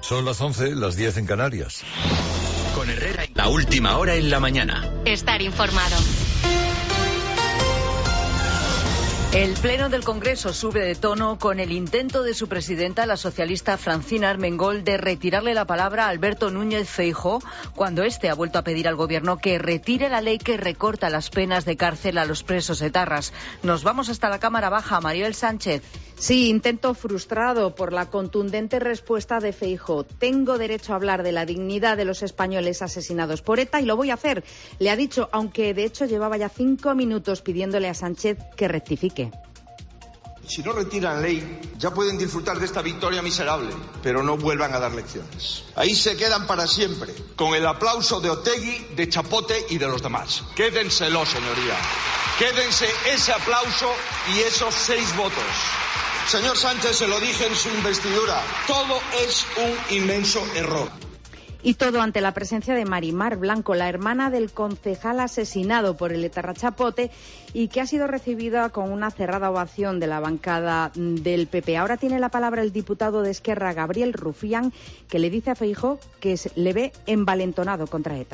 Son las 11, las 10 en Canarias. Con Herrera, la última hora en la mañana. Estar informado. El Pleno del Congreso sube de tono con el intento de su presidenta, la socialista Francina Armengol, de retirarle la palabra a Alberto Núñez Feijóo cuando éste ha vuelto a pedir al Gobierno que retire la ley que recorta las penas de cárcel a los presos etarras. Nos vamos hasta la Cámara Baja. Maribel Sánchez. Sí, intento frustrado por la contundente respuesta de Feijóo. Tengo derecho a hablar de la dignidad de los españoles asesinados por ETA y lo voy a hacer, le ha dicho, aunque de hecho llevaba ya 5 minutos pidiéndole a Sánchez que rectifique. Si no retiran la ley, ya pueden disfrutar de esta victoria miserable, pero no vuelvan a dar lecciones. Ahí se quedan para siempre, con el aplauso de Otegi, de Chapote y de los demás. Quédenselo, señoría. Quédense ese aplauso y esos 6 votos. Señor Sánchez, se lo dije en su investidura, todo es un inmenso error. Y todo ante la presencia de Marimar Blanco, la hermana del concejal asesinado por el etarra Chapote y que ha sido recibida con una cerrada ovación de la bancada del PP. Ahora tiene la palabra el diputado de Esquerra, Gabriel Rufián, que le dice a Feijóo que le ve envalentonado contra ETA.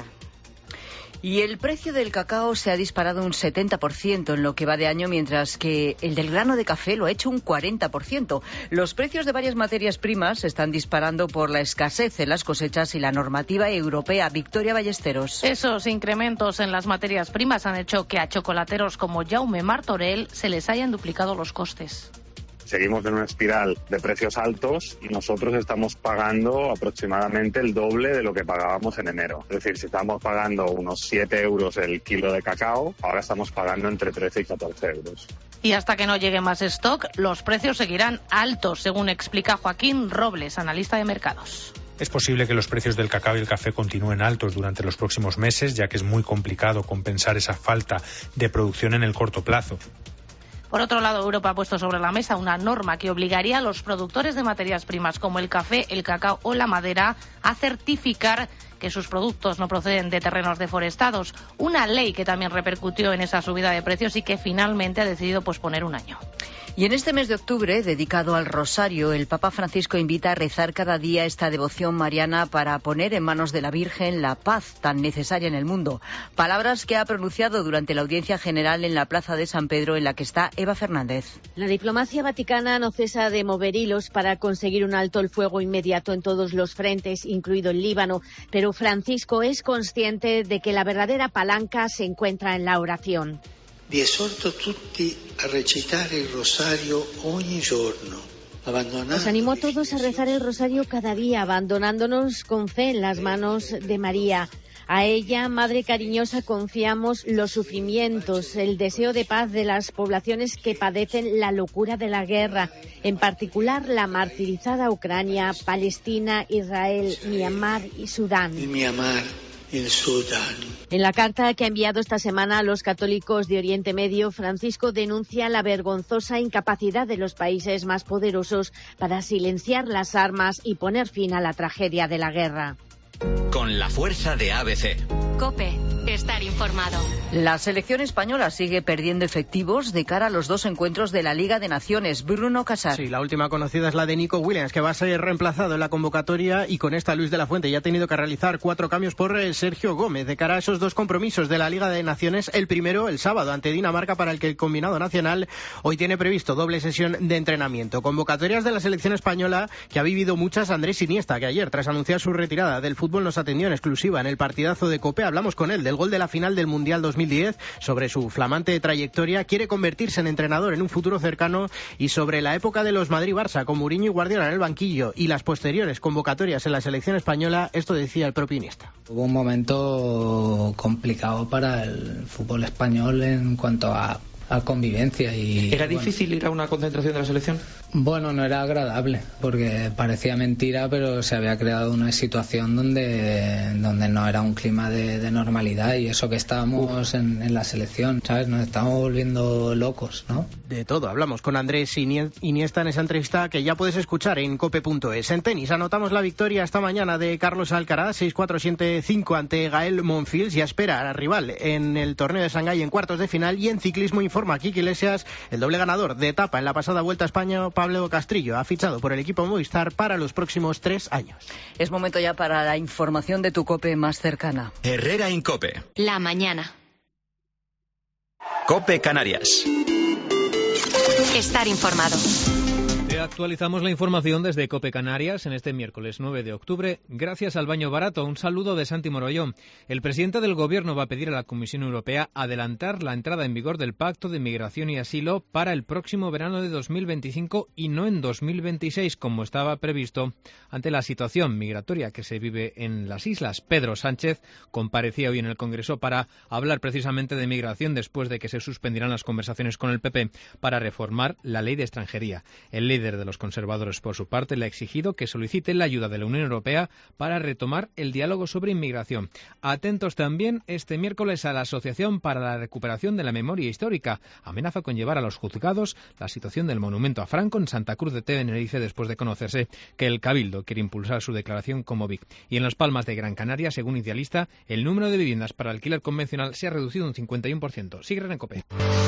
Y el precio del cacao se ha disparado un 70% en lo que va de año, mientras que el del grano de café lo ha hecho un 40%. Los precios de varias materias primas se están disparando por la escasez en las cosechas y la normativa europea. Victoria Ballesteros. Esos incrementos en las materias primas han hecho que a chocolateros como Jaume Martorell se les hayan duplicado los costes. Seguimos en una espiral de precios altos y nosotros estamos pagando aproximadamente el doble de lo que pagábamos en enero. Es decir, si estábamos pagando unos 7 euros el kilo de cacao, ahora estamos pagando entre 13 y 14 euros. Y hasta que no llegue más stock, los precios seguirán altos, según explica Joaquín Robles, analista de mercados. Es posible que los precios del cacao y el café continúen altos durante los próximos meses, ya que es muy complicado compensar esa falta de producción en el corto plazo. Por otro lado, Europa ha puesto sobre la mesa una norma que obligaría a los productores de materias primas como el café, el cacao o la madera a certificar que sus productos no proceden de terrenos deforestados. Una ley que también repercutió en esa subida de precios y que finalmente ha decidido posponer un año. Y en este mes de octubre, dedicado al Rosario, el Papa Francisco invita a rezar cada día esta devoción mariana para poner en manos de la Virgen la paz tan necesaria en el mundo. Palabras que ha pronunciado durante la audiencia general en la Plaza de San Pedro, en la que está Eva Fernández. La diplomacia vaticana no cesa de mover hilos para conseguir un alto el fuego inmediato en todos los frentes, incluido el Líbano, pero Francisco es consciente de que la verdadera palanca se encuentra en la oración. Vi esorto tutti a recitare il rosario ogni giorno. Os animo a todos a rezar el rosario cada día, abandonándonos con fe en las manos de María. A ella, Madre cariñosa, confiamos los sufrimientos, el deseo de paz de las poblaciones que padecen la locura de la guerra, en particular la martirizada Ucrania, Palestina, Israel, Myanmar y Sudán. En la carta que ha enviado esta semana a los católicos de Oriente Medio, Francisco denuncia la vergonzosa incapacidad de los países más poderosos para silenciar las armas y poner fin a la tragedia de la guerra. Con la fuerza de ABC. COPE. Estar informado. La selección española sigue perdiendo efectivos de cara a los 2 encuentros de la Liga de Naciones. Bruno Casar. Sí, la última conocida es la de Nico Williams, que va a ser reemplazado en la convocatoria, y con esta Luis de la Fuente ya ha tenido que realizar 4 cambios por Sergio Gómez de cara a esos 2 compromisos de la Liga de Naciones. El primero, el sábado, ante Dinamarca, para el que el combinado nacional hoy tiene previsto doble sesión de entrenamiento. Convocatorias de la selección española que ha vivido muchas Andrés Iniesta, que ayer, tras anunciar su retirada del fútbol, nos atendió en exclusiva en el partidazo de COPE. Hablamos con él del gol de la final del Mundial 2010, sobre su flamante trayectoria, quiere convertirse en entrenador en un futuro cercano, y sobre la época de los Madrid-Barça con Mourinho y Guardiola en el banquillo y las posteriores convocatorias en la selección española. Esto decía el propio Iniesta. Hubo un momento complicado para el fútbol español en cuanto a convivencia. ¿Era difícil ir a una concentración de la selección? Bueno, no era agradable, porque parecía mentira, pero se había creado una situación donde no era un clima de normalidad, y eso que estábamos en la selección, ¿sabes? Nos estamos volviendo locos, ¿no? De todo. Hablamos con Andrés Iniesta en esa entrevista que ya puedes escuchar en cope.es. En tenis, anotamos la victoria esta mañana de Carlos Alcaraz, 6-4, 7-5 ante Gael Monfils, y a espera al rival en el torneo de Shanghái en cuartos de final. Y en ciclismo informa Kiki Iglesias, el doble ganador de etapa en la pasada Vuelta a España, Pablo Castrillo ha fichado por el equipo Movistar para los próximos 3 años. Es momento ya para la información de tu COPE más cercana. Herrera en COPE. La mañana. COPE Canarias. Estar informado. Te actualizamos la información desde COPE Canarias en este miércoles 9 de octubre, gracias al baño barato. Un saludo de Santi Morollón. El presidente del Gobierno va a pedir a la Comisión Europea adelantar la entrada en vigor del Pacto de Migración y Asilo para el próximo verano de 2025 y no en 2026, como estaba previsto, ante la situación migratoria que se vive en las islas. Pedro Sánchez comparecía hoy en el Congreso para hablar precisamente de migración después de que se suspendieran las conversaciones con el PP para reformar la ley de extranjería. El líder de los conservadores, por su parte, le ha exigido que solicite la ayuda de la Unión Europea para retomar el diálogo sobre inmigración. Atentos también este miércoles a la Asociación para la Recuperación de la Memoria Histórica. Amenaza con llevar a los juzgados la situación del monumento a Franco en Santa Cruz de Tenerife después de conocerse que el Cabildo quiere impulsar su declaración como BIC. Y en Las Palmas de Gran Canaria, según Idealista, el número de viviendas para alquiler convencional se ha reducido un 51%. Sigue en COPE.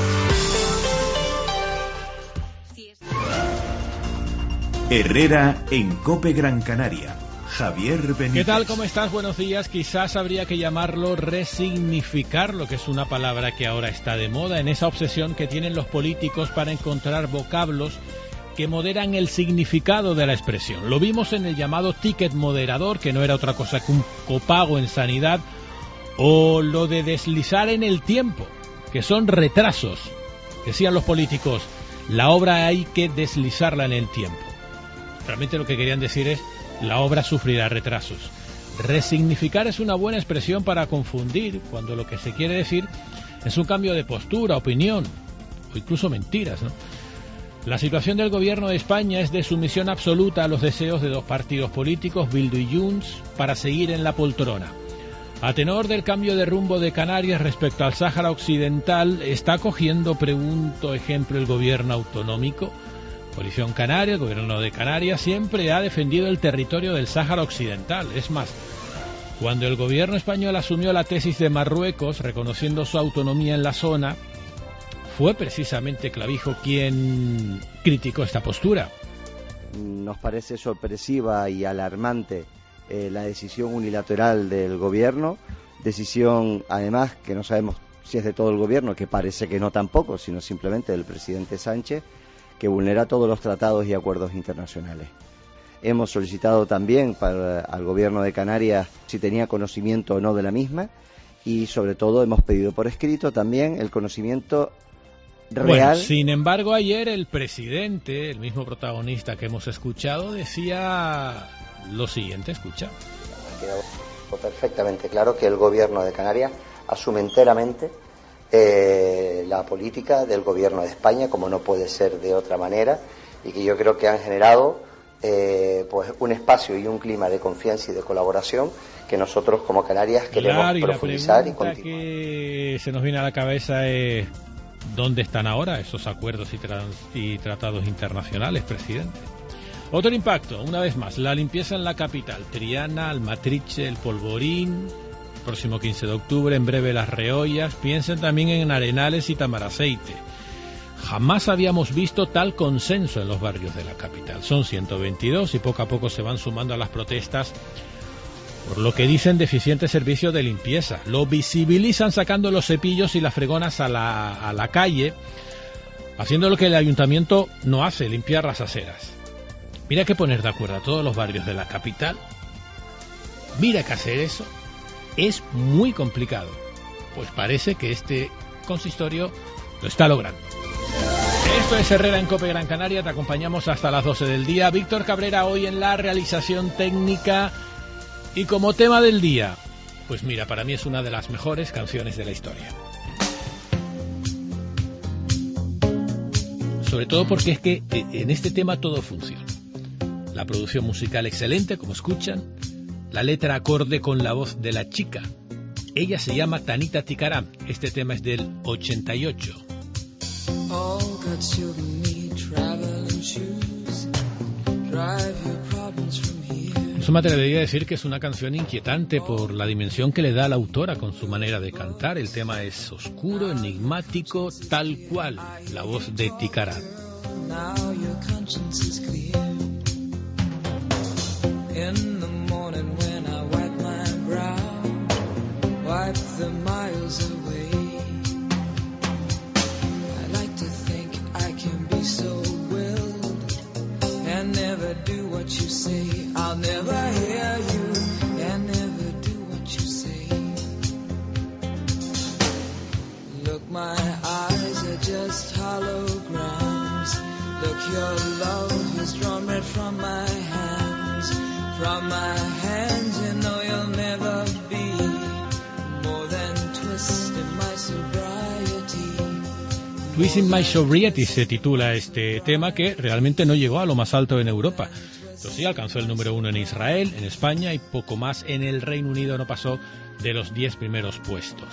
Herrera en COPE Gran Canaria. Javier Benítez. ¿Qué tal? ¿Cómo estás? Buenos días. Quizás habría que llamarlo resignificar, lo que es una palabra que ahora está de moda, en esa obsesión que tienen los políticos para encontrar vocablos que moderan el significado de la expresión. Lo vimos en el llamado ticket moderador, que no era otra cosa que un copago en sanidad, o lo de deslizar en el tiempo, que son retrasos. Decían los políticos, la obra hay que deslizarla en el tiempo. Realmente lo que querían decir es, la obra sufrirá retrasos. Resignificar es una buena expresión para confundir, cuando lo que se quiere decir es un cambio de postura, opinión, o incluso mentiras, ¿no? La situación del gobierno de España es de sumisión absoluta a los deseos de dos partidos políticos, Bildu y Junts, para seguir en la poltrona. A tenor del cambio de rumbo de Canarias respecto al Sáhara Occidental, ¿está cogiendo, pregunto, ejemplo el gobierno autonómico? Coalición Canaria, el gobierno de Canarias, siempre ha defendido el territorio del Sáhara Occidental. Es más, cuando el gobierno español asumió la tesis de Marruecos, reconociendo su autonomía en la zona, fue precisamente Clavijo quien criticó esta postura. Nos parece sorpresiva y alarmante la decisión unilateral del gobierno, decisión además que no sabemos si es de todo el gobierno, que parece que no tampoco, sino simplemente del presidente Sánchez, que vulnera todos los tratados y acuerdos internacionales. Hemos solicitado también al gobierno de Canarias si tenía conocimiento o no de la misma, y sobre todo hemos pedido por escrito también el conocimiento real. Bueno, sin embargo, ayer el presidente, el mismo protagonista que hemos escuchado, decía lo siguiente, escucha. Ha quedado perfectamente claro que el gobierno de Canarias asume enteramente la política del gobierno de España, como no puede ser de otra manera, y que yo creo que han generado pues un espacio y un clima de confianza y de colaboración que nosotros como Canarias queremos profundizar y continuar. Que se nos viene a la cabeza es ¿dónde están ahora esos acuerdos y tratados internacionales, presidente? Otro impacto, una vez más, la limpieza en la capital, Triana, Almatriche, El Polvorín, próximo 15 de octubre, en breve Las Reollas. Piensen también en Arenales y Tamaraceite. Jamás habíamos visto tal consenso en los barrios de la capital. Son 122 y poco a poco se van sumando a las protestas por lo que dicen deficiente servicio de limpieza. Lo visibilizan sacando los cepillos y las fregonas a la calle, haciendo lo que el ayuntamiento no hace, limpiar las aceras. Mira que poner de acuerdo a todos los barrios de la capital, mira que hacer eso es muy complicado. Pues parece que este consistorio lo está logrando. Esto es Herrera en COPE Gran Canaria, te acompañamos hasta las 12 del día. Víctor Cabrera hoy en la realización técnica, y como tema del día, pues mira, para mí es una de las mejores canciones de la historia. Sobre todo porque es que en este tema todo funciona. La producción musical excelente, como escuchan, la letra acorde con la voz de la chica. Ella se llama Tanita Tikaram. Este tema es del 88. Eso me atrevería a decir que es una canción inquietante por la dimensión que le da la autora con su manera de cantar. El tema es oscuro, enigmático, tal cual la voz de Tikaram. now your conscience is clear. In the morning when I wipe my brow, wipe the miles away. I like to think I can be so willed and never do what you say. I'll never hear you and never do what you say. Look, my eyes are just holograms. Look, your love has drawn red from my hands. From my hands, you know you'll never be more than twisting my sobriety. Twisting My Sobriety se titula este tema, que realmente no llegó a lo más alto en Europa. Esto sí, alcanzó el número 1 en Israel, en España y poco más en el Reino Unido, no pasó de los 10 primeros puestos.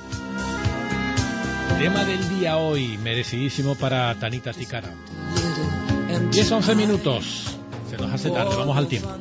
Tema del día hoy, merecidísimo para Tanita Tikaram. 10-11 minutos, se nos hace tarde, vamos al tiempo.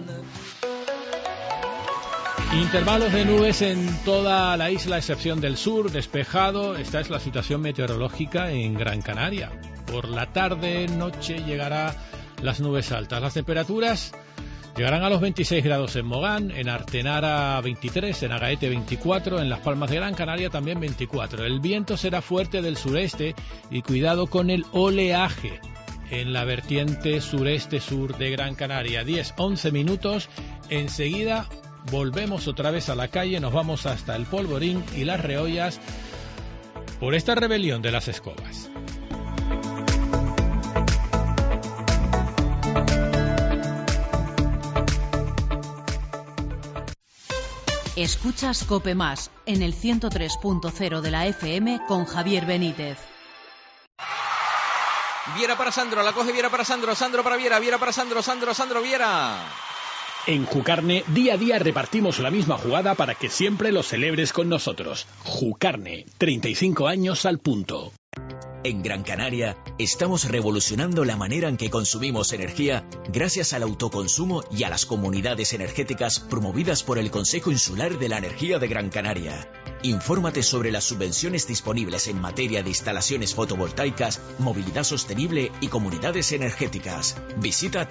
Intervalos de nubes en toda la isla, a excepción del sur, despejado. Esta es la situación meteorológica en Gran Canaria. Por la tarde, noche, llegará las nubes altas. Las temperaturas llegarán a los 26 grados en Mogán, en Artenara 23, en Agaete 24, en Las Palmas de Gran Canaria también 24. El viento será fuerte del sureste y cuidado con el oleaje en la vertiente sureste-sur de Gran Canaria. 10-11 minutos, enseguida volvemos otra vez a la calle, nos vamos hasta el Polvorín y las Reollas por esta rebelión de las escobas. Escuchas COPE Más en el 103.0 de la FM con Javier Benítez. Viera para Sandro, la coge Viera para Sandro, Sandro para Viera, Viera para Sandro, Sandro Viera. En Jucarne, día a día repartimos la misma jugada para que siempre lo celebres con nosotros. Jucarne, 35 años al punto. En Gran Canaria estamos revolucionando la manera en que consumimos energía gracias al autoconsumo y a las comunidades energéticas promovidas por el Consejo Insular de la Energía de Gran Canaria. Infórmate sobre las subvenciones disponibles en materia de instalaciones fotovoltaicas, movilidad sostenible y comunidades energéticas. Visita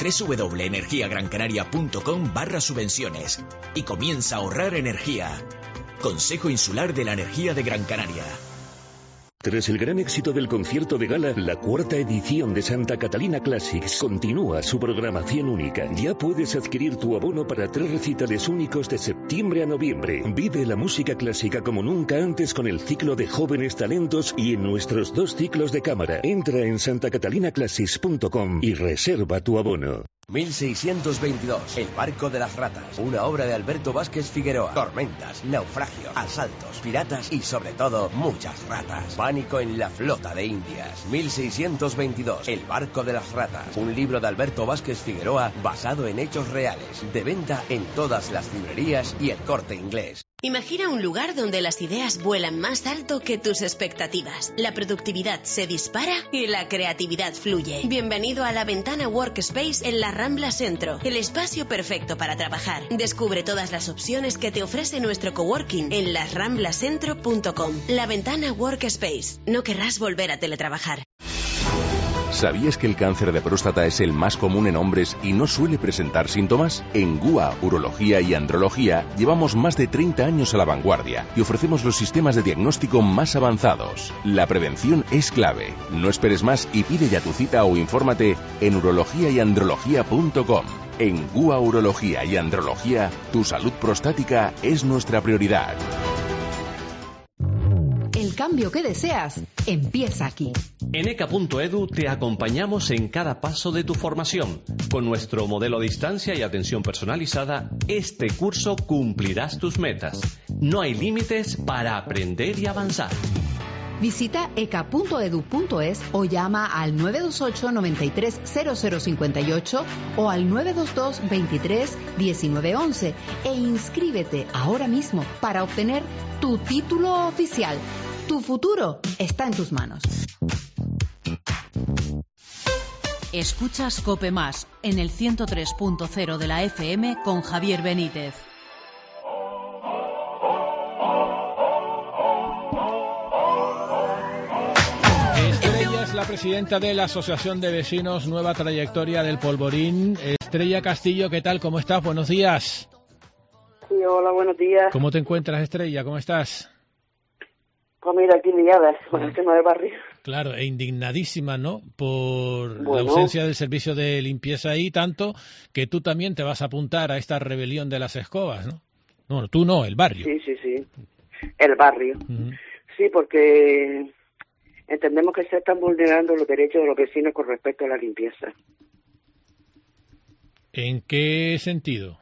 www.energiagrancanaria.com/subvenciones y comienza a ahorrar energía. Consejo Insular de la Energía de Gran Canaria. Tras el gran éxito del concierto de gala, la cuarta edición de Santa Catalina Classics continúa su programación única. Ya puedes adquirir tu abono para 3 recitales únicos de septiembre a noviembre. Vive la música clásica como nunca antes con el ciclo de jóvenes talentos y en nuestros 2 ciclos de cámara. Entra en santacatalinaclassics.com y reserva tu abono. 1622, El barco de las ratas, una obra de Alberto Vázquez Figueroa. Tormentas, naufragios, asaltos, piratas y sobre todo muchas ratas. Pánico en la flota de Indias. 1622, El barco de las ratas, un libro de Alberto Vázquez Figueroa basado en hechos reales, de venta en todas las librerías y El Corte Inglés. Imagina un lugar donde las ideas vuelan más alto que tus expectativas. La productividad se dispara y la creatividad fluye. Bienvenido a La Ventana Workspace en la Rambla Centro, el espacio perfecto para trabajar. Descubre todas las opciones que te ofrece nuestro coworking en lasramblacentro.com. La Ventana Workspace. No querrás volver a teletrabajar. ¿Sabías que el cáncer de próstata es el más común en hombres y no suele presentar síntomas? En GUA, Urología y Andrología llevamos más de 30 años a la vanguardia y ofrecemos los sistemas de diagnóstico más avanzados. La prevención es clave. No esperes más y pide ya tu cita o infórmate en urologiayandrología.com. En GUA, Urología y Andrología, tu salud prostática es nuestra prioridad. El cambio que deseas empieza aquí. En ECA.edu te acompañamos en cada paso de tu formación. Con nuestro modelo a distancia y atención personalizada, este curso cumplirás tus metas. No hay límites para aprender y avanzar. Visita eca.edu.es o llama al 928 93 0058 o al 922 23 1911 e inscríbete ahora mismo para obtener tu título oficial. Tu futuro está en tus manos. Escuchas COPE Más en el 103.0 de la FM con Javier Benítez. la presidenta de la Asociación de Vecinos Nueva Trayectoria del Polvorín, Estrella Castillo. ¿Qué tal? ¿Cómo estás? Buenos días. Sí, hola, buenos días. ¿Cómo te encuentras, Estrella? ¿Cómo estás? Pues mira, aquí liada con el tema del barrio. Claro, e indignadísima, ¿no? Por Bueno, la ausencia del servicio de limpieza ahí, tanto que tú también te vas a apuntar a esta rebelión de las escobas, ¿no? No, tú no, el barrio. Sí. El barrio. Sí, porque entendemos que se están vulnerando los derechos de los vecinos con respecto a la limpieza. ¿En qué sentido?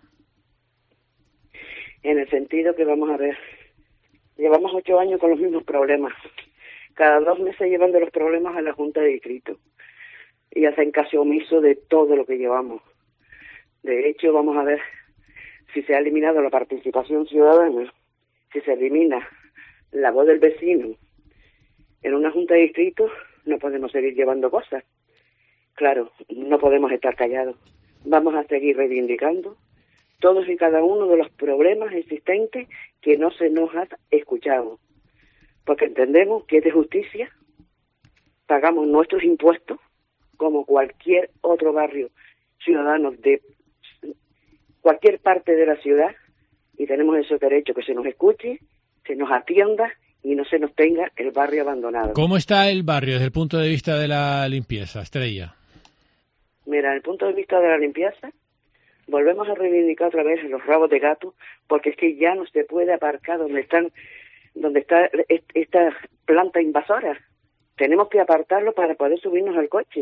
En el sentido que, vamos a ver, llevamos 8 años con los mismos problemas. Cada 2 meses llevando los problemas a la Junta de Distrito y hacen caso omiso de todo lo que llevamos. De hecho, vamos a ver, si se ha eliminado la participación ciudadana, si se elimina la voz del vecino en una Junta de Distrito, no podemos seguir llevando cosas. Claro, no podemos estar callados. Vamos a seguir reivindicando todos y cada uno de los problemas existentes que no se nos ha escuchado. Porque entendemos que es de justicia, pagamos nuestros impuestos como cualquier otro barrio ciudadano de cualquier parte de la ciudad y tenemos ese derecho que se nos escuche, se nos atienda y no se nos tenga el barrio abandonado. ¿Cómo está el barrio desde el punto de vista de la limpieza, Estrella? Mira, desde el punto de vista de la limpieza, volvemos a reivindicar otra vez los rabos de gato, porque es que ya no se puede aparcar donde está esta planta invasora. Tenemos que apartarlo para poder subirnos al coche.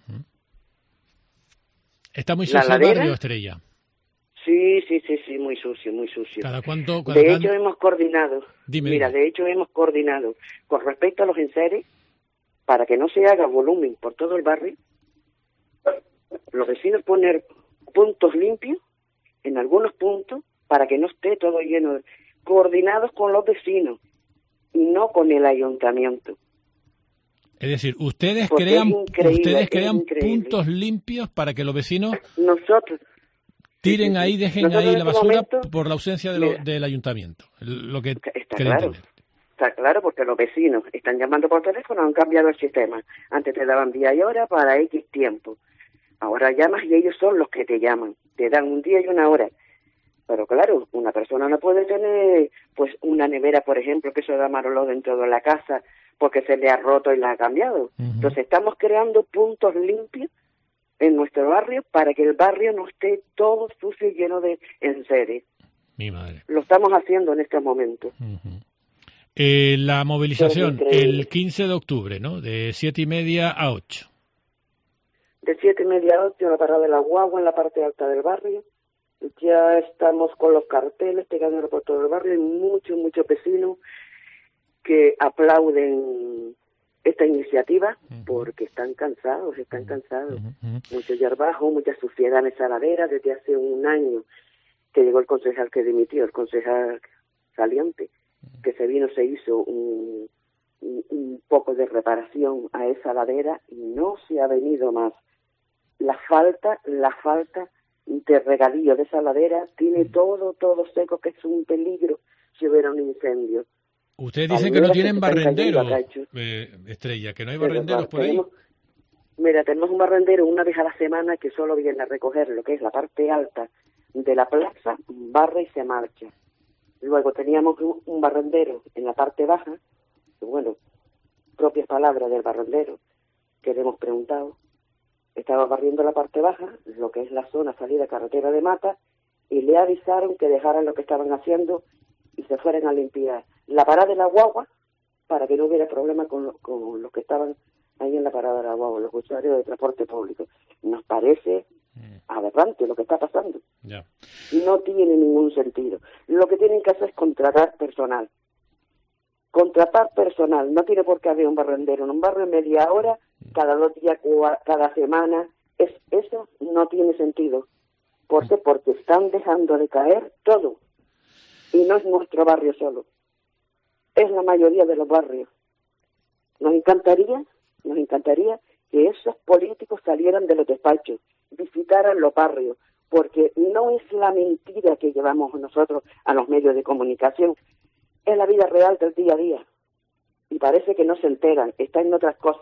¿Está muy sucio el barrio, Estrella? Sí, muy sucio. ¿Cada cuánto? De hecho, hemos coordinado. Dime. De hecho, hemos coordinado con respecto a los enseres, para que no se haga volumen por todo el barrio, los vecinos poner puntos limpios en algunos puntos para que no esté todo lleno, coordinados con los vecinos y no con el ayuntamiento. Es decir, ustedes Porque crean puntos limpios para que los vecinos dejen ahí la basura por la ausencia del ayuntamiento. Lo que está claro. Está claro, porque los vecinos están llamando por teléfono, han cambiado el sistema. Antes te daban día y hora para X tiempo. Ahora llamas y ellos son los que te llaman. Te dan un día y una hora. Pero claro, una persona no puede tener pues una nevera, por ejemplo, que se da maroló dentro de la casa porque se le ha roto y la ha cambiado. Entonces estamos creando puntos limpios en nuestro barrio para que el barrio no esté todo sucio y lleno de enseres. Mi madre. Lo estamos haciendo en este momento. La movilización el 15 de octubre, ¿no? De 7:30 a 8. De 7:30 a 8 en la parada de la guagua en la parte alta del barrio. Ya estamos con los carteles pegando por todo el barrio. Hay muchos vecinos que aplauden esta iniciativa porque están cansados. Mucho hierbajo, mucha suciedad en esa ladera. Desde hace un año que llegó el concejal que dimitió, el concejal saliente, que se hizo un poco de reparación a esa ladera y no se ha venido más. La falta de regadío de esa ladera tiene todo seco, que es un peligro si hubiera un incendio. Ustedes dicen que no tienen barrenderos, Estrella, que no hay barrenderos por ahí. Mira, tenemos un barrendero una vez a la semana que solo viene a recoger lo que es la parte alta de la plaza, barre y se marcha. Luego teníamos un barrendero en la parte baja, que bueno, propias palabras del barrendero, que le hemos preguntado. Estaba barriendo la parte baja, lo que es la zona salida carretera de Mata, y le avisaron que dejaran lo que estaban haciendo y se fueran a limpiar la parada de la guagua para que no hubiera problema con los que estaban ahí en la parada de la guagua, los usuarios de transporte público. Nos parece aberrante lo que está pasando. No tiene ningún sentido. Lo que tienen que hacer es contratar personal. No tiene por qué haber un barrendero en un barrio media hora, cada 2 días, cada semana. Eso no tiene sentido. ¿Por qué? Porque están dejando de caer todo. Y no es nuestro barrio solo. Es la mayoría de los barrios. Nos encantaría que esos políticos salieran de los despachos, visitaran los barrios, porque no es la mentira que llevamos nosotros a los medios de comunicación, es la vida real del día a día. Y parece que no se enteran, están en otras cosas.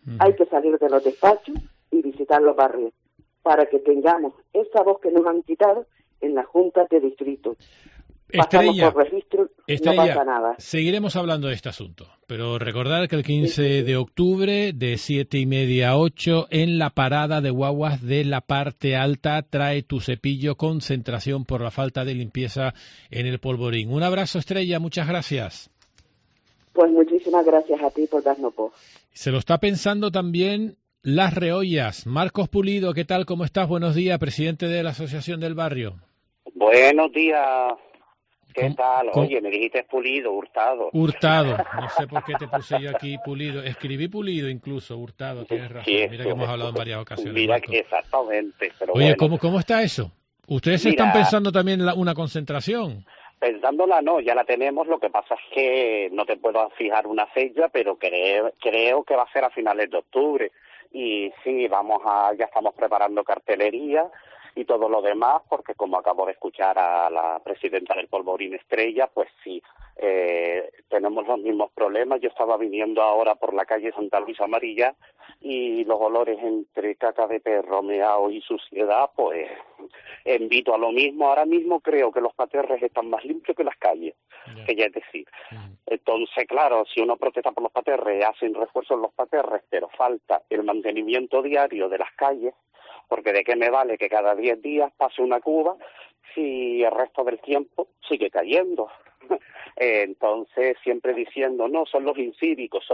Hay que salir de los despachos y visitar los barrios para que tengamos esa voz que nos han quitado en las juntas de distrito. Estrella, por registro, no pasa nada. Seguiremos hablando de este asunto, pero recordar que el 15 de octubre de 7:30 a 8 en la parada de guaguas de la parte alta, trae tu cepillo, concentración por la falta de limpieza en el polvorín. Un abrazo, Estrella, muchas gracias. Pues muchísimas gracias a ti por darnos voz. Se lo está pensando también Las Reollas. Marcos Pulido, ¿qué tal? ¿Cómo estás? Buenos días, presidente de la Asociación del Barrio. Buenos días. ¿Qué tal? Oye, me dijiste Pulido, Hurtado. Hurtado. No sé por qué te puse yo aquí Pulido. Escribí Pulido incluso, Hurtado, tienes razón. Sí, mira que hemos hablado en varias ocasiones. Mira, exactamente. Pero oye, bueno. ¿cómo está eso? ¿Ustedes están pensando también una concentración? Pensándola no, ya la tenemos. Lo que pasa es que no te puedo fijar una fecha, pero creo que va a ser a finales de octubre. Y sí, ya estamos preparando cartelería y todo lo demás, porque como acabo de escuchar a la presidenta del Polvorín, Estrella, pues sí, tenemos los mismos problemas. Yo estaba viniendo ahora por la calle Santa Luisa Amarilla y los olores entre caca de perro, meao y suciedad, pues invito a lo mismo. Ahora mismo creo que los paterres están más limpios que las calles, que ya es decir. Entonces, claro, si uno protesta por los paterres, hacen refuerzos en los paterres, pero falta el mantenimiento diario de las calles, porque de qué me vale que cada 10 días pase una cuba si el resto del tiempo sigue cayendo. Entonces, siempre diciendo, no, son los incívicos,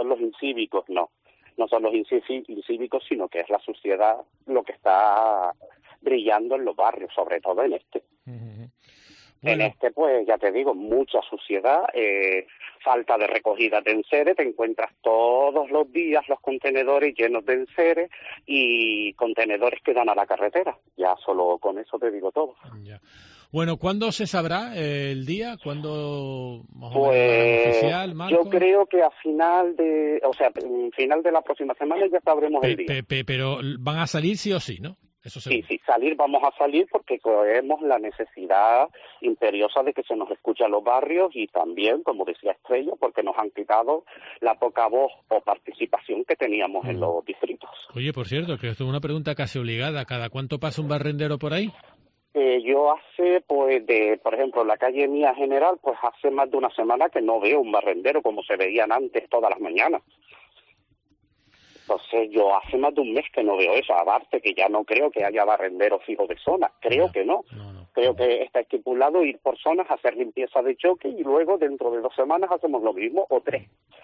no son los incívicos, sino que es la suciedad lo que está brillando en los barrios, sobre todo en este. En este, pues, ya te digo, mucha suciedad, falta de recogida de enseres. Te encuentras todos los días los contenedores llenos de enseres y contenedores que dan a la carretera. Ya solo con eso te digo todo. Ya. Bueno, ¿cuándo se sabrá el día? ¿Cuándo más o menos oficial, Marco? Yo creo que a final de la próxima semana ya sabremos el día. Pero van a salir sí o sí, ¿no? Eso sí, vamos a salir porque creemos la necesidad imperiosa de que se nos escuche a los barrios y también, como decía Estrella, porque nos han quitado la poca voz o participación que teníamos en los distritos. Oye, por cierto, que esto es una pregunta casi obligada. ¿Cada cuánto pasa un barrendero por ahí? Yo hace, pues, por ejemplo, la calle mía general, pues hace más de una semana que no veo un barrendero como se veían antes todas las mañanas. Entonces, yo hace más de un mes que no veo eso. Aparte que ya no creo que haya barrenderos fijos de zona. Creo que no. Creo que está estipulado ir por zonas, hacer limpieza de choque y luego dentro de 2 semanas hacemos lo mismo o 3.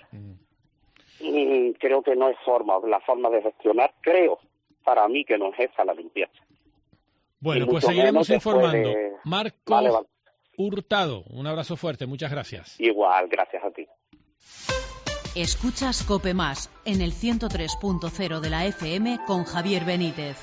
Y creo que no es la forma de gestionar. Creo, para mí, que no es esa la limpieza. Bueno, pues seguiremos informando. Marco Hurtado, un abrazo fuerte. Muchas gracias. Igual, gracias a ti. Escuchas COPE Más en el 103.0 de la FM con Javier Benítez.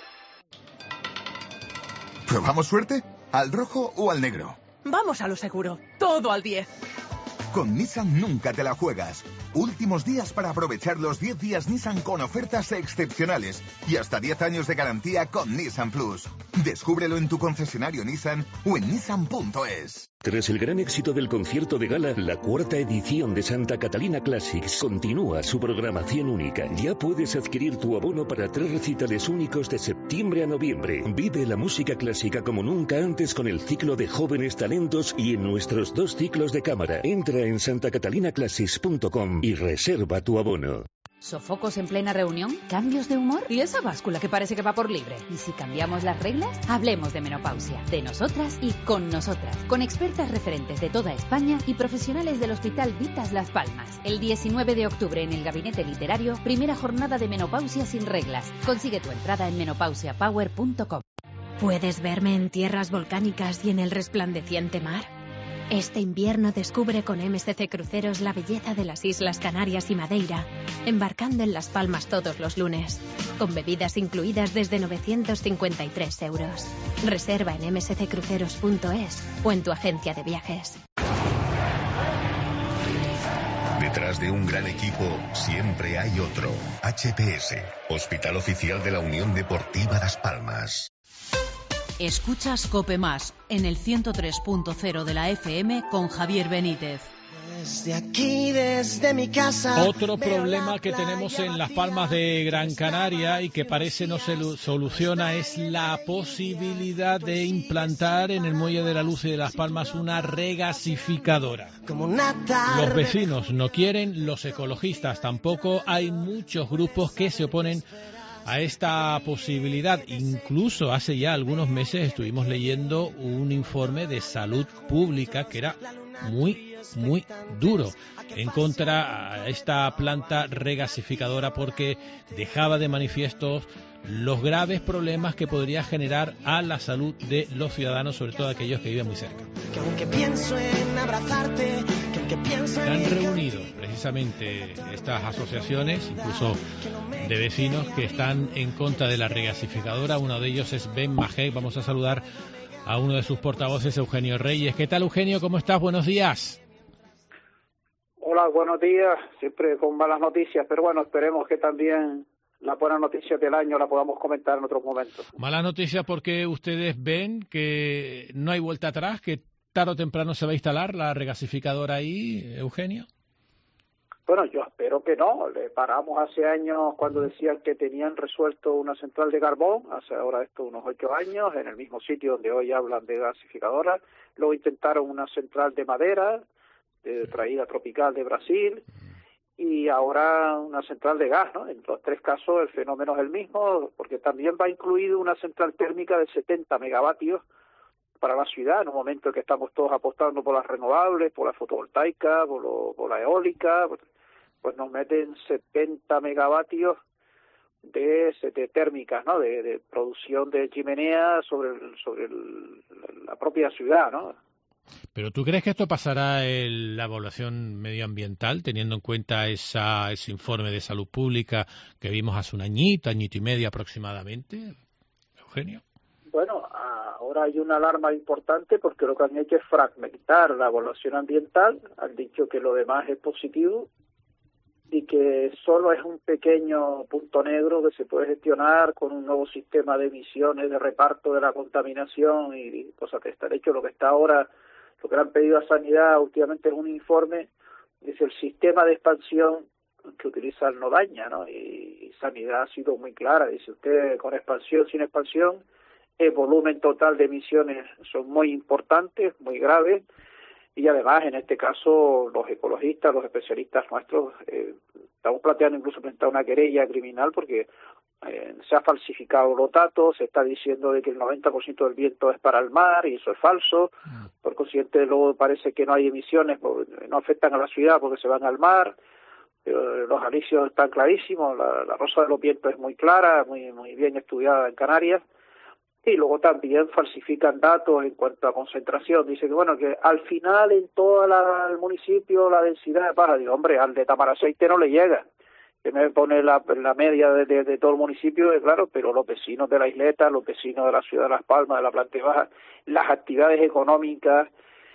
¿Probamos suerte? ¿Al rojo o al negro? Vamos a lo seguro. Todo al 10. Con Nissan nunca te la juegas. Últimos días para aprovechar los 10 días Nissan con ofertas excepcionales y hasta 10 años de garantía con Nissan Plus. Descúbrelo en tu concesionario Nissan o en nissan.es. Tras el gran éxito del concierto de gala, la 4ª edición de Santa Catalina Classics continúa su programación única. Ya puedes adquirir tu abono para 3 recitales únicos de septiembre a noviembre. Vive la música clásica como nunca antes con el ciclo de jóvenes talentos y en nuestros 2 ciclos de cámara. Entra en santacatalinaclassics.com y reserva tu abono. ¿Sofocos en plena reunión? ¿Cambios de humor? ¿Y esa báscula que parece que va por libre? ¿Y si cambiamos las reglas? Hablemos de menopausia. De nosotras y con nosotras. Con expertas referentes de toda España y profesionales del Hospital Vitas Las Palmas. El 19 de octubre en el Gabinete Literario, primera jornada de menopausia sin reglas. Consigue tu entrada en menopausiapower.com. ¿Puedes verme en tierras volcánicas y en el resplandeciente mar? Este invierno descubre con MSC Cruceros la belleza de las Islas Canarias y Madeira, embarcando en Las Palmas todos los lunes, con bebidas incluidas desde 953 euros. Reserva en msccruceros.es o en tu agencia de viajes. Detrás de un gran equipo siempre hay otro. HPS, Hospital Oficial de la Unión Deportiva Las Palmas. Escuchas COPE Más en el 103.0 de la FM con Javier Benítez. Desde aquí, desde mi casa. Otro problema que tenemos en Las Palmas de Gran Canaria y que parece no se soluciona es la posibilidad de implantar en el Muelle de la Luz y de Las Palmas una regasificadora. Los vecinos no quieren, los ecologistas tampoco. Hay muchos grupos que se oponen a esta posibilidad. Incluso hace ya algunos meses estuvimos leyendo un informe de salud pública que era muy duro en contra a esta planta regasificadora porque dejaba de manifiesto los graves problemas que podría generar a la salud de los ciudadanos, sobre todo aquellos que viven muy cerca. Se han reunido precisamente estas asociaciones, incluso de vecinos que están en contra de la regasificadora. Uno de ellos es Ben Majek. Vamos a saludar a uno de sus portavoces, Eugenio Reyes. ¿Qué tal, Eugenio? ¿Cómo estás? Buenos días. Hola, buenos días. Siempre con malas noticias, pero bueno, esperemos que también las buenas noticias del año la podamos comentar en otros momentos. Malas noticias porque ustedes ven que no hay vuelta atrás, que tarde o temprano se va a instalar la regasificadora ahí, Eugenio. Bueno, yo espero que no. Le paramos hace años cuando decían que tenían resuelto una central de carbón, hace ahora esto unos 8 años, en el mismo sitio donde hoy hablan de gasificadora. Luego intentaron una central de madera, de traída tropical de Brasil, y ahora una central de gas, ¿no? En los 3 casos el fenómeno es el mismo, porque también va incluido una central térmica de 70 megavatios para la ciudad, en un momento en que estamos todos apostando por las renovables, por la fotovoltaica, por la eólica, pues nos meten 70 megavatios de térmicas, ¿no? De producción de chimenea sobre la propia ciudad, ¿no? ¿Pero tú crees que esto pasará en la evaluación medioambiental, teniendo en cuenta ese informe de salud pública que vimos hace un añito y medio aproximadamente, Eugenio? Bueno, ahora hay una alarma importante porque lo que han hecho es fragmentar la evaluación ambiental. Han dicho que lo demás es positivo y que solo es un pequeño punto negro que se puede gestionar con un nuevo sistema de emisiones, de reparto de la contaminación y cosas de este. De hecho, lo que está ahora, lo que le han pedido a Sanidad últimamente es un informe, dice el sistema de expansión que utilizan no daña, ¿no? Y Sanidad ha sido muy clara, dice usted, con expansión, sin expansión, el volumen total de emisiones son muy importantes, muy graves, y además en este caso los ecologistas, los especialistas nuestros, estamos planteando incluso presentar una querella criminal porque se ha falsificado los datos, se está diciendo de que el 90% del viento es para el mar y eso es falso, por consiguiente luego parece que no hay emisiones, no afectan a la ciudad porque se van al mar, los alisios están clarísimos, la rosa de los vientos es muy clara, muy bien estudiada en Canarias. Y luego también falsifican datos en cuanto a concentración. Dice que bueno, que al final en todo el municipio la densidad de paja. Digo, hombre, al de Tamaraceite no le llega. Que me pone la media de todo el municipio, claro, pero los vecinos de la isleta, los vecinos de la ciudad de Las Palmas, de la Planta Baja, las actividades económicas,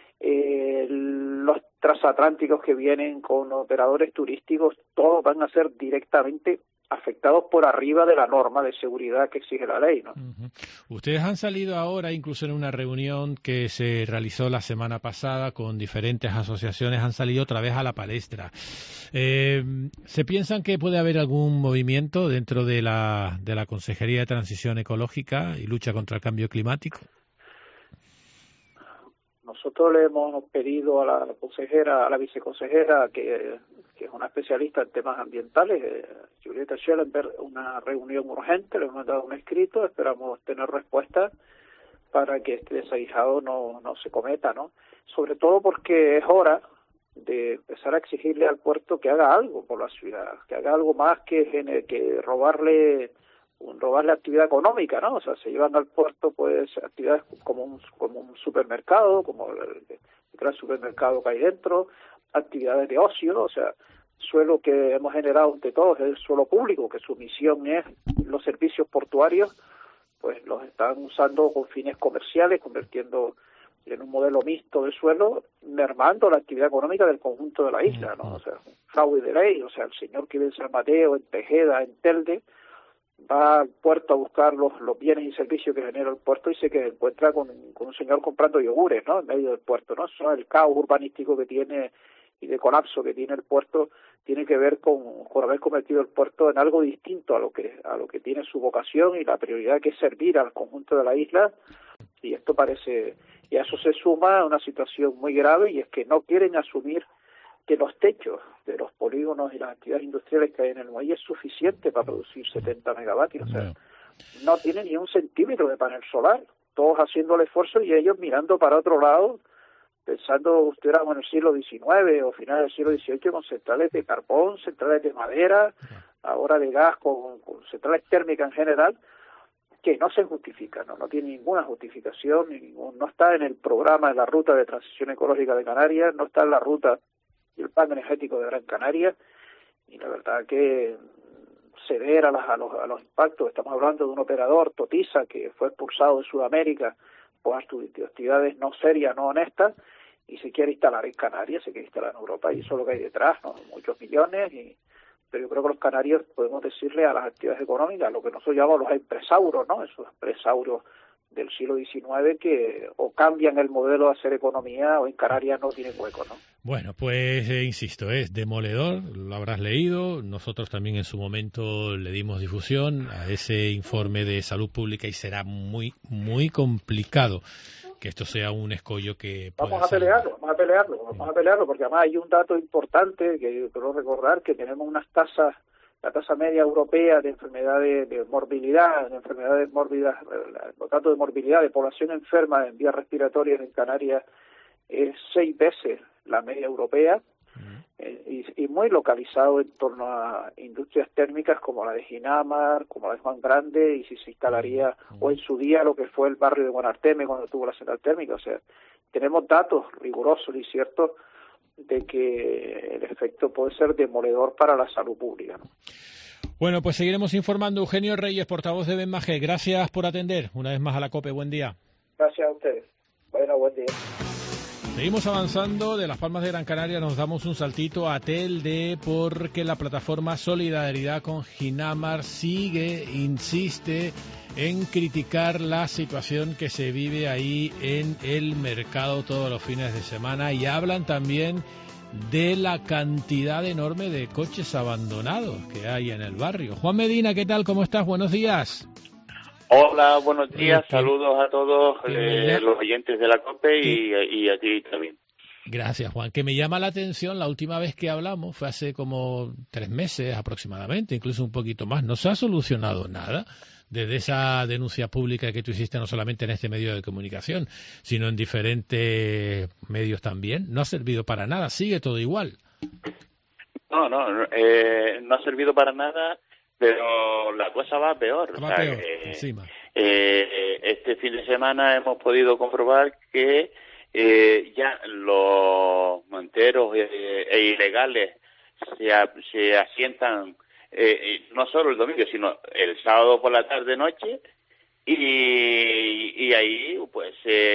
los transatlánticos que vienen con operadores turísticos, todos van a ser directamente afectados por arriba de la norma de seguridad que exige la ley, ¿no? Ustedes han salido ahora, incluso en una reunión que se realizó la semana pasada con diferentes asociaciones, han salido otra vez a la palestra. ¿Se piensan que puede haber algún movimiento dentro de la Consejería de Transición Ecológica y Lucha contra el Cambio Climático? Nosotros le hemos pedido a la consejera, a la viceconsejera, que es una especialista en temas ambientales, Julieta Schellenberg, una reunión urgente, le hemos dado un escrito, esperamos tener respuesta para que este desaguisado no se cometa, ¿no? Sobre todo porque es hora de empezar a exigirle al puerto que haga algo por la ciudad, que haga algo más que robarle actividad económica, ¿no? O sea, se llevan al puerto pues actividades como un supermercado, como el gran supermercado que hay dentro, actividades de ocio, o sea, suelo que hemos generado entre todos es el suelo público, que su misión es los servicios portuarios, pues los están usando con fines comerciales, convirtiendo en un modelo mixto de suelo, mermando la actividad económica del conjunto de la isla, ¿no? O sea, un fraude de ley, o sea, el señor que vive en San Mateo, en Tejeda, en Telde, va al puerto a buscar los bienes y servicios que genera el puerto y se encuentra con un señor comprando yogures, ¿no? En medio del puerto, ¿no? Eso es el caos urbanístico que tiene y de colapso que tiene el puerto tiene que ver con haber convertido el puerto en algo distinto a lo que tiene su vocación y la prioridad, que es servir al conjunto de la isla. Y esto parece, y a eso se suma una situación muy grave, y es que no quieren asumir que los techos de los polígonos y las actividades industriales que hay en el muelle es suficiente para producir 70 megavatios. O sea, no tienen ni un centímetro de panel solar, todos haciendo el esfuerzo y ellos mirando para otro lado, pensando que estuviéramos en el siglo XIX o final del siglo XVIII con centrales de carbón, centrales de madera, ahora de gas, con centrales térmicas en general, que no se justifican, no tiene ninguna justificación, no está en el programa, en la ruta de transición ecológica de Canarias, no está en la ruta del plan energético de Gran Canaria, y la verdad que ceder a los impactos. Estamos hablando de un operador, Totisa, que fue expulsado de Sudamérica por actividades no serias, no honestas, y se quiere instalar en Canarias, se quiere instalar en Europa, y eso es lo que hay detrás, ¿no? Muchos millones, pero yo creo que los canarios podemos decirle a las actividades económicas, lo que nosotros llamamos los empresauros, ¿no? Esos empresauros del siglo XIX que o cambian el modelo de hacer economía o en Canarias no tienen hueco, ¿no? Bueno, pues insisto, es demoledor, lo habrás leído, nosotros también en su momento le dimos difusión a ese informe de salud pública y será muy, muy complicado que esto sea un escollo que vamos a pelearlo, porque además hay un dato importante que quiero recordar, que tenemos unas tasas, la tasa media europea de enfermedades de morbilidad, los datos de morbilidad de población enferma en vías respiratorias en Canarias es 6 veces la media europea, y muy localizado en torno a industrias térmicas como la de Ginamar, como la de Juan Grande, y si se instalaría, o en su día lo que fue el barrio de Buenarteme cuando tuvo la central térmica. O sea, tenemos datos rigurosos y ciertos de que el efecto puede ser demoledor para la salud pública, ¿no? Bueno, pues seguiremos informando. Eugenio Reyes, portavoz de BEMAGE, gracias por atender una vez más a la COPE. Buen día. Gracias a ustedes. Bueno, buen día. Seguimos avanzando. De Las Palmas de Gran Canaria nos damos un saltito a Telde, porque la plataforma Solidaridad con Ginamar insiste en criticar la situación que se vive ahí en el mercado todos los fines de semana, y hablan también de la cantidad enorme de coches abandonados que hay en el barrio. Juan Medina, ¿qué tal? ¿Cómo estás? Buenos días. Hola, buenos días, saludos a todos los oyentes de la COPE y a ti también. Gracias, Juan. Que me llama la atención, la última vez que hablamos fue hace como 3 meses aproximadamente, incluso un poquito más. No se ha solucionado nada desde esa denuncia pública que tú hiciste, no solamente en este medio de comunicación, sino en diferentes medios también. No ha servido para nada, sigue todo igual. No ha servido para nada. Pero la cosa va peor. Encima. Este fin de semana hemos podido comprobar que ya los monteros e ilegales se asientan no solo el domingo, sino el sábado por la tarde-noche, y ahí pues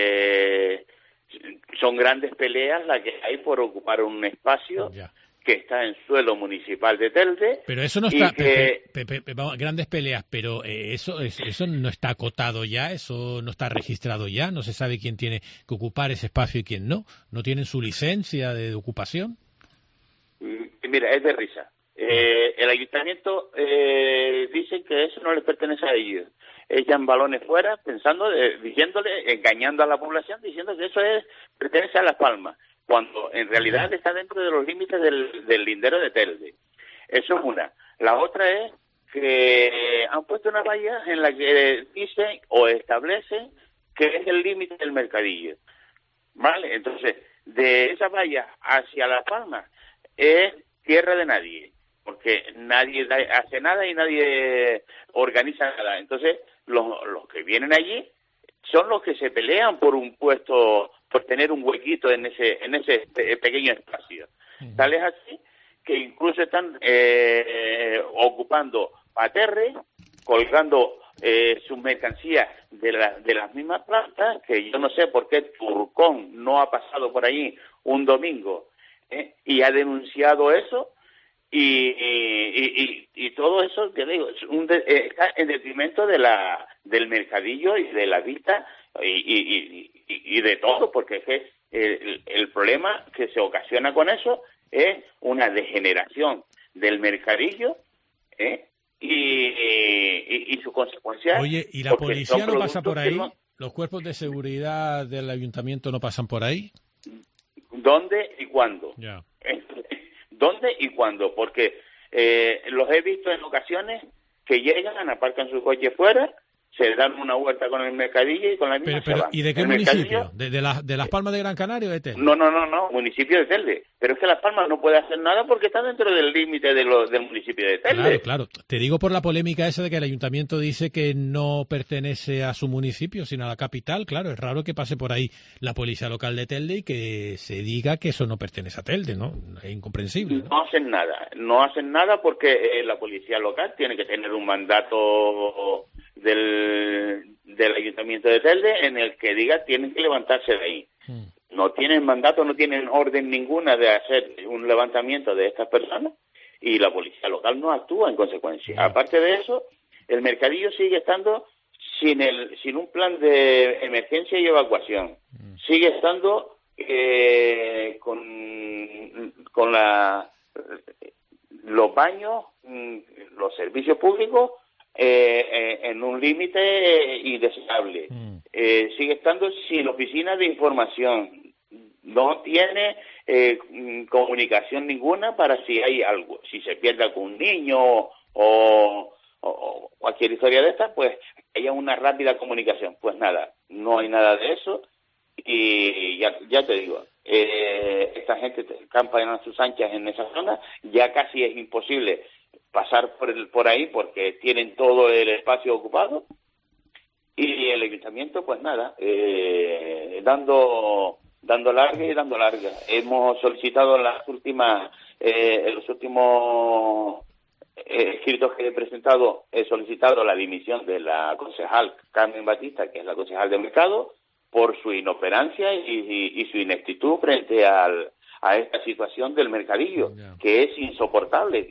son grandes peleas las que hay por ocupar un espacio que está en suelo municipal de Telde. Pero eso no está, grandes peleas, pero eso no está acotado ya, eso no está registrado ya, no se sabe quién tiene que ocupar ese espacio y quién no tienen su licencia de ocupación. Mira, es de risa. El ayuntamiento dice que eso no les pertenece a ellos. Echan balones fuera engañando a la población, diciendo que eso pertenece a Las Palmas, cuando en realidad está dentro de los límites del lindero de Telde. Eso es una. La otra es que han puesto una valla en la que dicen o establecen que es el límite del mercadillo. ¿Vale? Entonces, de esa valla hacia Las Palmas es tierra de nadie, porque nadie hace nada y nadie organiza nada. Entonces, los que vienen allí son los que se pelean por un puesto, por tener un huequito en ese pequeño espacio. Tal es así que incluso están ocupando paterres, colgando sus mercancías de las mismas plantas, que yo no sé por qué Turcón no ha pasado por allí un domingo y ha denunciado eso, y todo eso, que digo, está en detrimento del mercadillo y de la vista y de todo, porque es que el problema que se ocasiona con eso es una degeneración del mercadillo, y sus consecuencias. Oye, ¿y la policía no pasa por ahí? ¿Los cuerpos de seguridad del ayuntamiento no pasan por ahí? ¿Dónde y cuándo? Ya. ¿Dónde y cuándo? Porque los he visto en ocasiones que llegan, aparcan su coche fuera, se dan una vuelta con el mercadillo y con la misma se van. ¿Y de qué municipio? ¿De Las Palmas de Gran Canaria o de Telde? No, municipio de Telde. Pero es que Las Palmas no puede hacer nada porque está dentro del límite del municipio de Telde. Claro. Te digo por la polémica esa de que el ayuntamiento dice que no pertenece a su municipio, sino a la capital. Claro, es raro que pase por ahí la policía local de Telde y que se diga que eso no pertenece a Telde, ¿no? Es incomprensible, ¿no? No hacen nada porque la policía local tiene que tener un mandato del ayuntamiento de Telde en el que diga tienen que levantarse de ahí. No tienen mandato, no tienen orden ninguna de hacer un levantamiento de estas personas y la policía local no actúa en consecuencia. Aparte de eso, el mercadillo sigue estando sin un plan de emergencia y evacuación. Sigue estando con los baños, los servicios públicos en un límite indeseable. Sigue estando sin oficina de información. No tiene comunicación ninguna para si hay algo, si se pierde algún niño o cualquier historia de estas, pues haya una rápida comunicación. Pues nada, no hay nada de eso y ya te digo, esta gente campa en sus anchas en esa zona, ya casi es imposible pasar por ahí porque tienen todo el espacio ocupado y el ayuntamiento pues nada, dando larga y dando larga. Hemos solicitado en los últimos escritos que he presentado, he solicitado la dimisión de la concejal Carmen Batista, que es la concejal de Mercado, por su inoperancia y su ineptitud frente a esta situación del mercadillo, que es insoportable.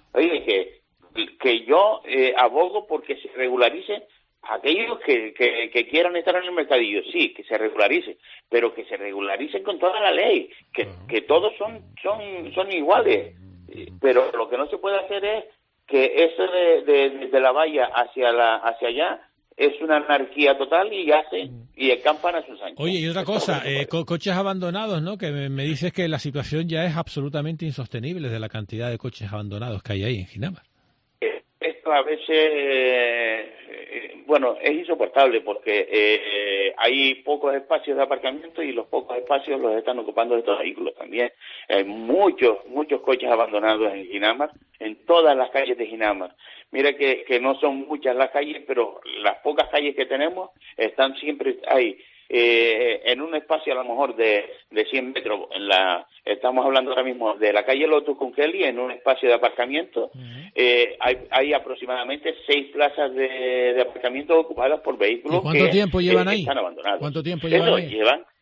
Que yo abogo porque se regularicen aquellos que quieran estar en el mercadillo, sí, que se regularicen, pero que se regularicen con toda la ley, que todos son iguales. Pero lo que no se puede hacer es que eso de la valla hacia allá es una anarquía total y acampan a sus anchas. Oye, y otra cosa, coches abandonados, ¿no? Que me dices que la situación ya es absolutamente insostenible de la cantidad de coches abandonados que hay ahí en Ginamar. Esto a veces, es insoportable porque hay pocos espacios de aparcamiento y los pocos espacios los están ocupando estos vehículos también. Hay muchos coches abandonados en Ginamar, en todas las calles de Ginamar. Mira que no son muchas las calles, pero las pocas calles que tenemos están siempre ahí. En un espacio a lo mejor de 100 metros, estamos hablando ahora mismo de la calle Lotus con Kelly, en un espacio de aparcamiento, hay aproximadamente 6 plazas de aparcamiento ocupadas por vehículos. ¿Cuánto tiempo llevan ahí? Están abandonados. ¿Cuánto tiempo llevan ahí?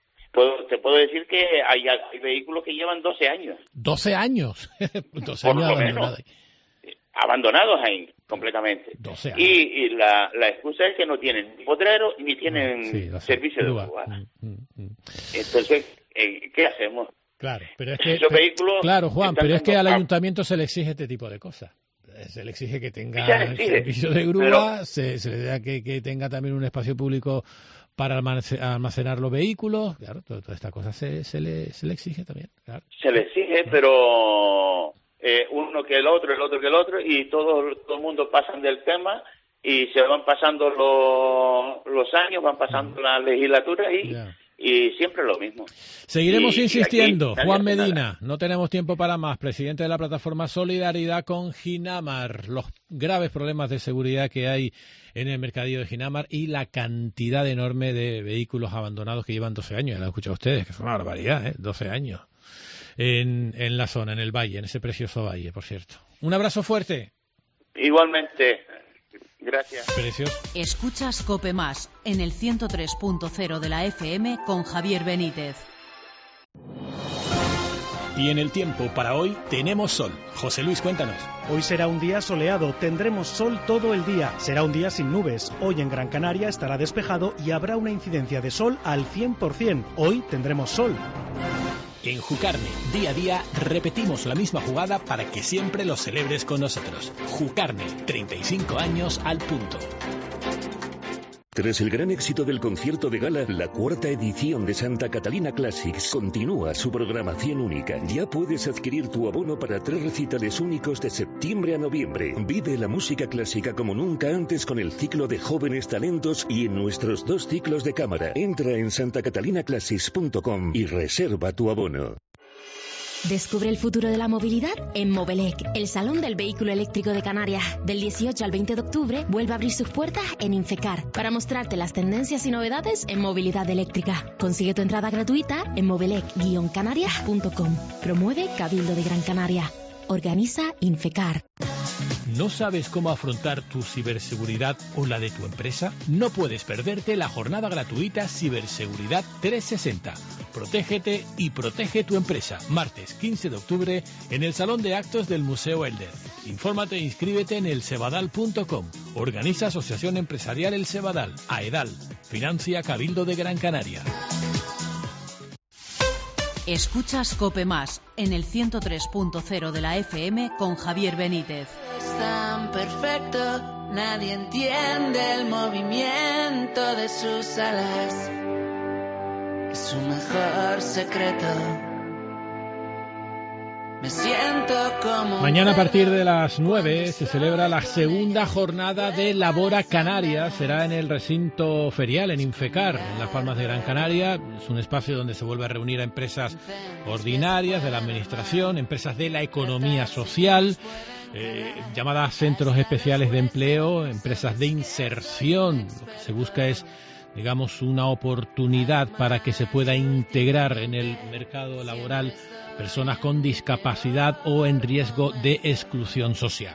Te puedo decir que hay vehículos que llevan 12 años. ¿12 años? 12 por años lo menos. Abandonados ahí completamente. 12 años. Y la excusa es que no tienen ni potrero ni tienen servicio de grúa. Entonces, ¿qué hacemos? Claro, pero es que Juan, pero es que al ayuntamiento se le exige este tipo de cosas. Se le exige que tenga servicio de grúa, se le da que tenga también un espacio público para almacenar los vehículos. Claro, toda esta cosa se le exige también. Claro. Se le exige, pero uno que el otro que el otro, y todo el mundo pasan del tema y se van pasando los años, van pasando las legislaturas y siempre lo mismo. Seguiremos insistiendo. Juan Medina, no tenemos tiempo para más, presidente de la plataforma Solidaridad con Ginamar. Los graves problemas de seguridad que hay en el mercadillo de Ginamar y la cantidad enorme de vehículos abandonados que llevan 12 años. Ya lo han escuchado ustedes, que es una barbaridad, 12 años. En la zona, en el valle, en ese precioso valle, por cierto. Un abrazo fuerte. Igualmente. Gracias. Precioso. Escuchas COPE Más en el 103.0 de la FM con Javier Benítez. Y en el tiempo para hoy tenemos sol. José Luis, cuéntanos. Hoy será un día soleado, tendremos sol todo el día. Será un día sin nubes. Hoy en Gran Canaria estará despejado y habrá una incidencia de sol al 100%. Hoy tendremos sol. En Jucarne, día a día, repetimos la misma jugada para que siempre lo celebres con nosotros. Jucarne, 35 años al punto. Tras el gran éxito del concierto de gala, la cuarta edición de Santa Catalina Classics continúa su programación única. Ya puedes adquirir tu abono para 3 recitales únicos de septiembre a noviembre. Vive la música clásica como nunca antes con el ciclo de jóvenes talentos y en nuestros 2 ciclos de cámara. Entra en santacatalinaclassics.com y reserva tu abono. Descubre el futuro de la movilidad en Movelec, el Salón del Vehículo Eléctrico de Canarias. Del 18 al 20 de octubre vuelve a abrir sus puertas en Infecar para mostrarte las tendencias y novedades en movilidad eléctrica. Consigue tu entrada gratuita en movelec-canarias.com. Promueve Cabildo de Gran Canaria. Organiza Infecar. ¿No sabes cómo afrontar tu ciberseguridad o la de tu empresa? No puedes perderte la jornada gratuita Ciberseguridad 360. Protégete y protege tu empresa. Martes 15 de octubre en el Salón de Actos del Museo Elder. Infórmate e inscríbete en elsebadal.com. Organiza Asociación Empresarial El Sebadal. AEDAL. Financia Cabildo de Gran Canaria. Escuchas COPE Más en el 103.0 de la FM con Javier Benítez. Es tan perfecto, nadie entiende el movimiento de sus alas. Es su mejor secreto. Me siento como... Mañana a partir de las 9 se celebra la segunda jornada de Labora Canarias. Será en el recinto ferial, en Infecar, en Las Palmas de Gran Canaria. Es un espacio donde se vuelve a reunir a empresas ordinarias de la administración, empresas de la economía social, llamadas centros especiales de empleo, empresas de inserción. Lo que se busca es, digamos, una oportunidad para que se pueda integrar en el mercado laboral personas con discapacidad o en riesgo de exclusión social.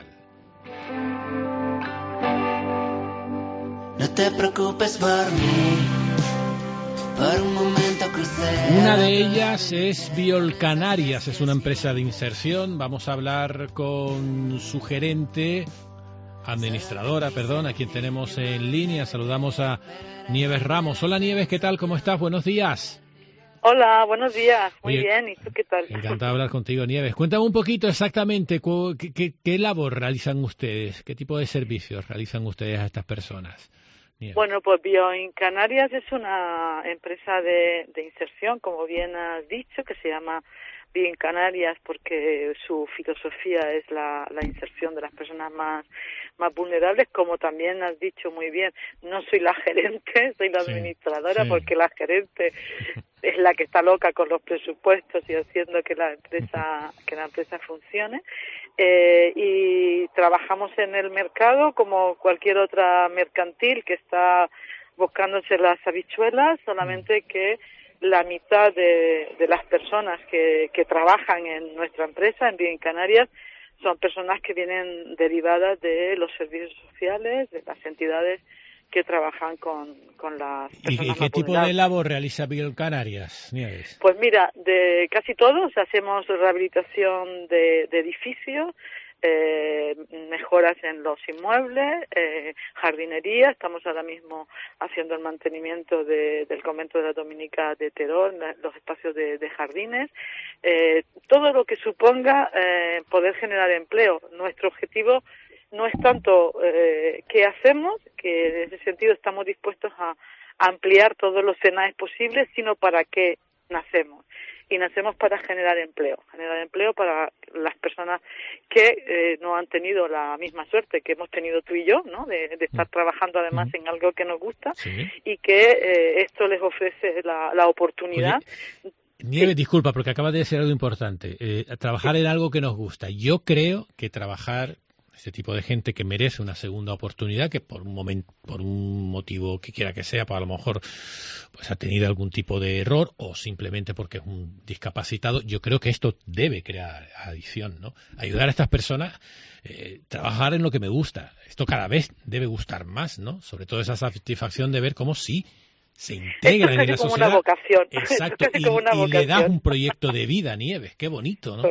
No te preocupes por mí, por un momento crucé. Una de ellas es Biolcanarias, es una empresa de inserción. Vamos a hablar con su gerente, administradora, a quien tenemos en línea. Saludamos a Nieves Ramos. Hola Nieves, ¿qué tal? ¿Cómo estás? Buenos días. Hola, buenos días. Muy Oye, bien, ¿y tú qué tal? Encantado de hablar contigo, Nieves. Cuéntame un poquito exactamente qué labor realizan ustedes, qué tipo de servicios realizan ustedes a estas personas. Nieves. Bueno, pues Biolcanarias es una empresa de inserción, como bien has dicho, que se llama Biolcanarias porque su filosofía es la inserción de las personas más vulnerables, como también has dicho muy bien. No soy la gerente, soy la administradora, porque la gerente es la que está loca con los presupuestos y haciendo que la empresa funcione. Y trabajamos en el mercado como cualquier otra mercantil que está buscándose las habichuelas, solamente que la mitad de las personas que trabajan en nuestra empresa, en Biolcanarias, son personas que vienen derivadas de los servicios sociales, de las entidades que trabajan con las personas. ¿Y qué tipo de labor realiza Biolcanarias, Nieves? Pues mira, de casi todos hacemos rehabilitación de edificios, mejoras en los inmuebles, jardinería. Estamos ahora mismo haciendo el mantenimiento del convento de la Dominica de Terol, los espacios de jardines, todo lo que suponga poder generar empleo. Nuestro objetivo no es tanto qué hacemos, que en ese sentido estamos dispuestos a ampliar todos los escenarios posibles, sino para qué nacemos. Y nacemos para generar empleo para las personas que no han tenido la misma suerte que hemos tenido tú y yo, ¿no? De estar trabajando además en algo que nos gusta, y que esto les ofrece la oportunidad. Oye, Nieves, disculpa, porque acabas de decir algo importante. Trabajar en algo que nos gusta. Yo creo que trabajar ese tipo de gente que merece una segunda oportunidad, que por un motivo que quiera que sea, pues a lo mejor pues ha tenido algún tipo de error o simplemente porque es un discapacitado. Yo creo que esto debe crear adicción, ¿no? Ayudar a estas personas, trabajar en lo que me gusta. Esto cada vez debe gustar más, ¿no? Sobre todo esa satisfacción de ver cómo sí se integran en la sociedad. Una vocación. Exacto, y le das un proyecto de vida, Nieves. Qué bonito, ¿no?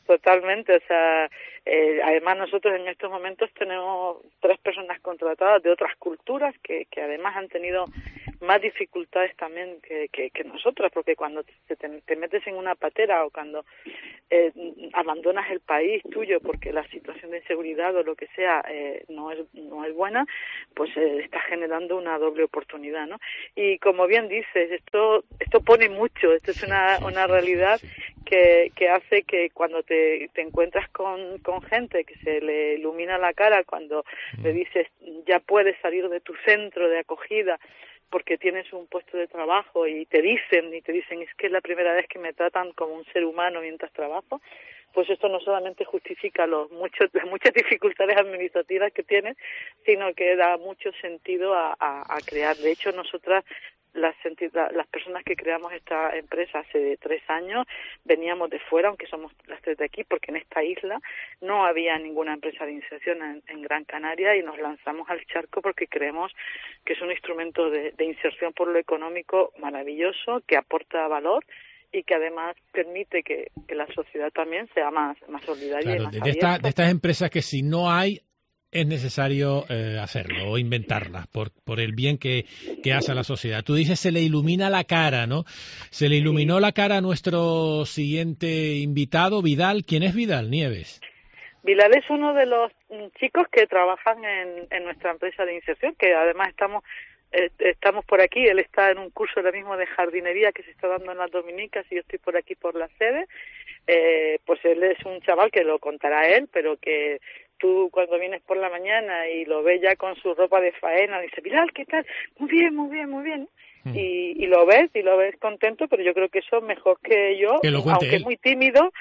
Totalmente, o sea, además nosotros en estos momentos tenemos 3 personas contratadas de otras culturas que además han tenido más dificultades también que nosotras, porque cuando te metes en una patera o cuando abandonas el país tuyo porque la situación de inseguridad o lo que sea no es buena, pues está generando una doble oportunidad, ¿no? Y como bien dices, esto pone mucho, esto es una realidad que hace que cuando te encuentras con gente que se le ilumina la cara cuando le dices ya puedes salir de tu centro de acogida porque tienes un puesto de trabajo y te dicen es que es la primera vez que me tratan como un ser humano mientras trabajo, pues esto no solamente justifica las muchas dificultades administrativas que tiene, sino que da mucho sentido a crear. De hecho, nosotras las personas que creamos esta empresa hace 3 años veníamos de fuera, aunque somos las 3 de aquí, porque en esta isla no había ninguna empresa de inserción en Gran Canaria y nos lanzamos al charco porque creemos que es un instrumento de inserción por lo económico maravilloso, que aporta valor y que además permite que la sociedad también sea más solidaria, claro, y más abierta. De estas empresas que si no hay es necesario hacerlo o inventarlas por el bien que hace a la sociedad. Tú dices se le ilumina la cara, ¿no? Se le iluminó la cara a nuestro siguiente invitado, Vidal. ¿Quién es Vidal Nieves? Vidal es uno de los chicos que trabajan en nuestra empresa de inserción, que además estamos por aquí. Él está en un curso ahora mismo de jardinería que se está dando en las Dominicas y yo estoy por aquí por la sede. Pues él es un chaval que lo contará él, pero que tú cuando vienes por la mañana y lo ves ya con su ropa de faena, dices, Vidal, ¿qué tal? Muy bien, muy bien, muy bien. Y lo ves contento, pero yo creo que eso es mejor que yo, aunque es muy tímido,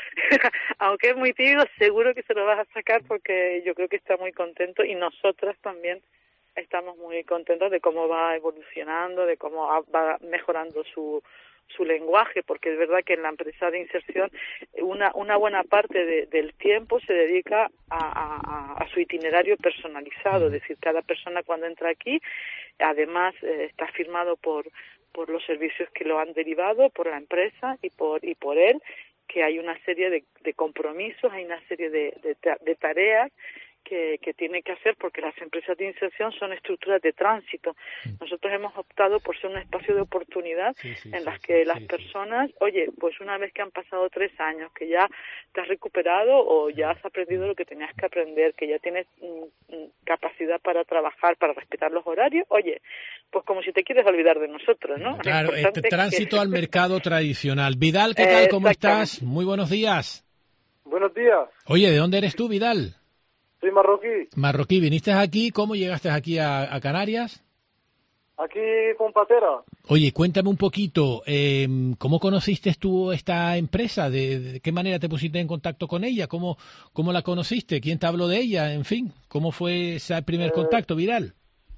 seguro que se lo vas a sacar porque yo creo que está muy contento y nosotras también estamos muy contentos de cómo va evolucionando, de cómo va mejorando su lenguaje, porque es verdad que en la empresa de inserción una buena parte del tiempo se dedica a su itinerario personalizado, es decir, cada persona cuando entra aquí, además está firmado por los servicios que lo han derivado, por la empresa y por él, que hay una serie de compromisos, hay una serie de tareas que tiene que hacer, porque las empresas de inserción son estructuras de tránsito. Nosotros hemos optado por ser un espacio de oportunidad en las que las personas, oye, pues una vez que han pasado 3 años, que ya te has recuperado o ya has aprendido lo que tenías que aprender, que ya tienes capacidad para trabajar, para respetar los horarios, oye, pues como si te quieres olvidar de nosotros, ¿no? Claro, tránsito al mercado tradicional. Vidal, ¿qué tal? ¿Cómo estás? Muy buenos días. Buenos días. Oye, ¿de dónde eres tú, Vidal? Soy marroquí. Marroquí, ¿viniste aquí? ¿Cómo llegaste aquí a Canarias? Aquí con patera. Oye, cuéntame un poquito, ¿cómo conociste tú esta empresa? ¿De qué manera te pusiste en contacto con ella? ¿Cómo la conociste? ¿Quién te habló de ella? En fin, ¿cómo fue ese primer contacto, Vidal?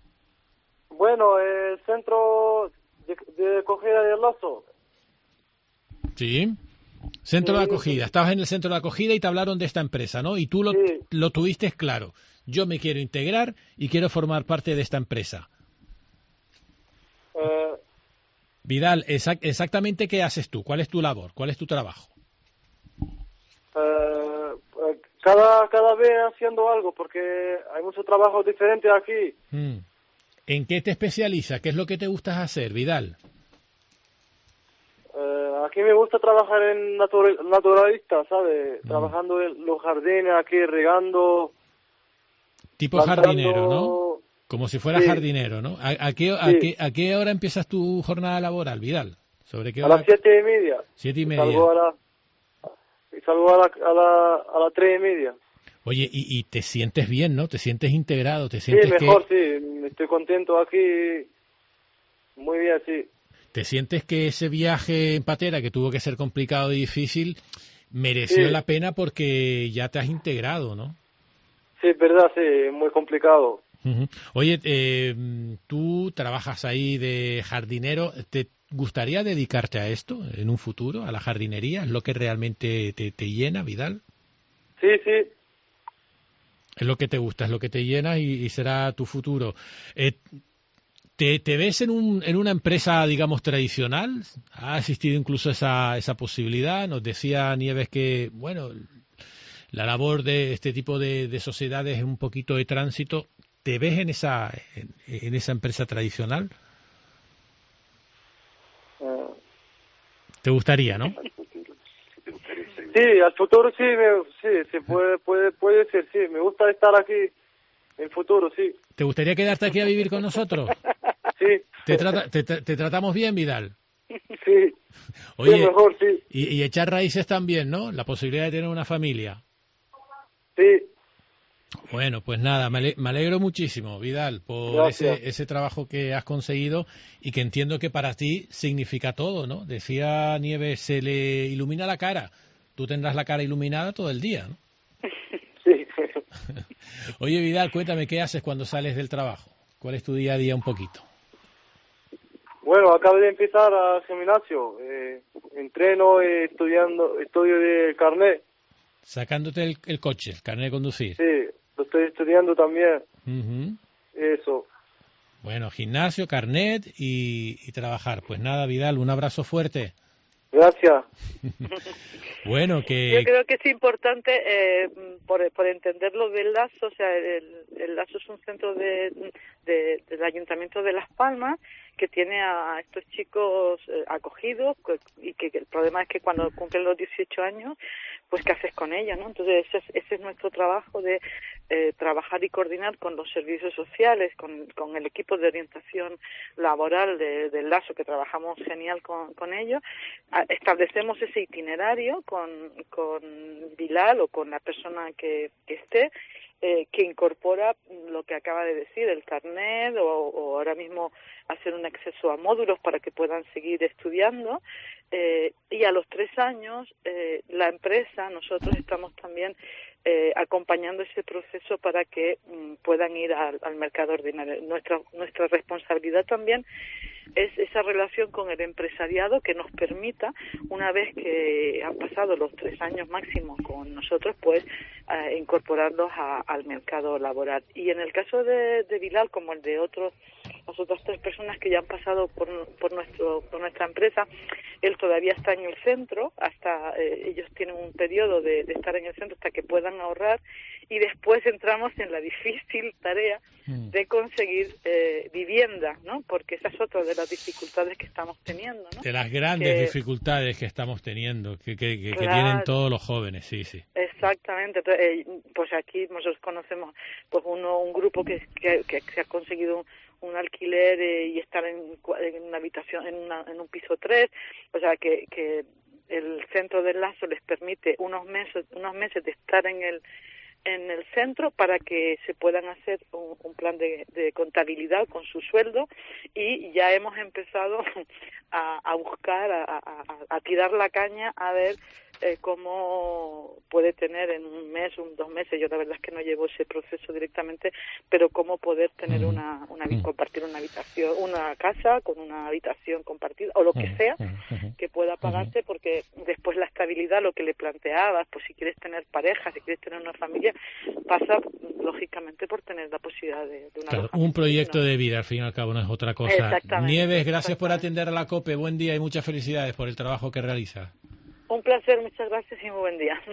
Bueno, el centro de acogida de Lazo. Sí. Centro de acogida. Estabas en el centro de acogida y te hablaron de esta empresa, ¿no? Y tú lo tuviste claro. Yo me quiero integrar y quiero formar parte de esta empresa. Vidal, exactamente qué haces tú. ¿Cuál es tu labor? ¿Cuál es tu trabajo? Cada vez haciendo algo, porque hay muchos trabajos diferentes aquí. ¿En qué te especializas? ¿Qué es lo que te gusta hacer, Vidal? Aquí me gusta trabajar en naturalista, ¿sabes? Trabajando en los jardines, aquí regando. Tipo plantando... jardinero, ¿no? Como si fueras jardinero, ¿no? ¿A qué hora empiezas tu jornada laboral, Vidal? ¿Sobre qué hora? A las 7:30. 7:30. Salgo a las 3:30. Oye, y te sientes bien, ¿no? Te sientes integrado, te sientes mejor, sí. Estoy contento aquí. Muy bien, sí. ¿Te sientes que ese viaje en patera, que tuvo que ser complicado y difícil, mereció la pena porque ya te has integrado, ¿no? Sí, es verdad, sí, muy complicado. Oye, tú trabajas ahí de jardinero, ¿te gustaría dedicarte a esto en un futuro, a la jardinería? ¿Es lo que realmente te llena, Vidal? Sí, sí. Es lo que te gusta, es lo que te llena y será tu futuro. ¿Te ves en una empresa, digamos, tradicional? ¿Ha existido incluso esa posibilidad? Nos decía Nieves que, bueno, la labor de este tipo de sociedades es un poquito de tránsito. ¿Te ves en esa empresa tradicional? ¿Te gustaría, no? Sí, al futuro sí, puede ser, sí. Me gusta estar aquí en el futuro, sí. ¿Te gustaría quedarte aquí a vivir con nosotros? Sí. ¿Te tratamos bien, Vidal? Sí. Oye, sí, mejor, sí. Y echar raíces también, ¿no? La posibilidad de tener una familia. Sí. Bueno, pues nada, me alegro muchísimo, Vidal, por ese trabajo que has conseguido y que entiendo que para ti significa todo, ¿no? Decía Nieves, se le ilumina la cara. Tú tendrás la cara iluminada todo el día, ¿no? Sí. Oye, Vidal, cuéntame, ¿qué haces cuando sales del trabajo? ¿Cuál es tu día a día un poquito? Bueno, acabo de empezar al gimnasio. Entreno, estudio de carnet. Sacándote el coche, el carnet de conducir. Sí, lo estoy estudiando también. Eso. Bueno, gimnasio, carnet y trabajar. Pues nada, Vidal, un abrazo fuerte. Gracias. Bueno, que... Yo creo que es importante, por entender lo del Lazo, o sea, el Lazo es un centro del Ayuntamiento de Las Palmas que tiene a estos chicos acogidos y que el problema es que cuando cumplen los 18 años, pues ¿qué haces con ellos, no? Entonces ese es nuestro trabajo de trabajar y coordinar con los servicios sociales, con el equipo de orientación laboral del Lazo, que trabajamos genial con ellos. Establecemos ese itinerario con Bilal o con la persona que esté, que incorpora lo que acaba de decir, el carnet o ahora mismo hacer un acceso a módulos para que puedan seguir estudiando. Y a los 3 años, la empresa, nosotros estamos también acompañando ese proceso para que puedan ir al mercado ordinario. Nuestra responsabilidad también es esa relación con el empresariado que nos permita, una vez que han pasado los 3 años máximo con nosotros, pues incorporarlos al mercado laboral. Y en el caso de Bilal, como el de las otras 3 personas que ya han pasado por nuestra empresa, él todavía está en el centro, hasta ellos tienen un periodo de estar en el centro hasta que puedan ahorrar, y después entramos en la difícil tarea de conseguir vivienda, ¿no? Porque esa es otra de las dificultades que estamos teniendo, ¿no? De las grandes dificultades que estamos teniendo, que tienen todos los jóvenes, sí. Exactamente. Entonces, pues aquí nosotros conocemos pues un grupo que ha conseguido un alquiler y estar en una habitación, en un piso 3, o sea que el centro del Lazo les permite unos meses de estar en el centro para que se puedan hacer un plan de contabilidad con su sueldo, y ya hemos empezado a buscar, a tirar la caña a ver cómo puede tener en un mes, 2 meses, yo la verdad es que no llevo ese proceso directamente, pero cómo poder tener compartir una habitación, una casa con una habitación compartida, o lo que sea que pueda pagarse, porque después la estabilidad, lo que le planteabas, pues si quieres tener pareja, si quieres tener una familia, pasa lógicamente por tener la posibilidad de una claro, un proyecto de vida, al fin y al cabo, no es otra cosa. Nieves, gracias por atender a la COPE, buen día y muchas felicidades por el trabajo que realiza. Un placer, muchas gracias y muy buen día.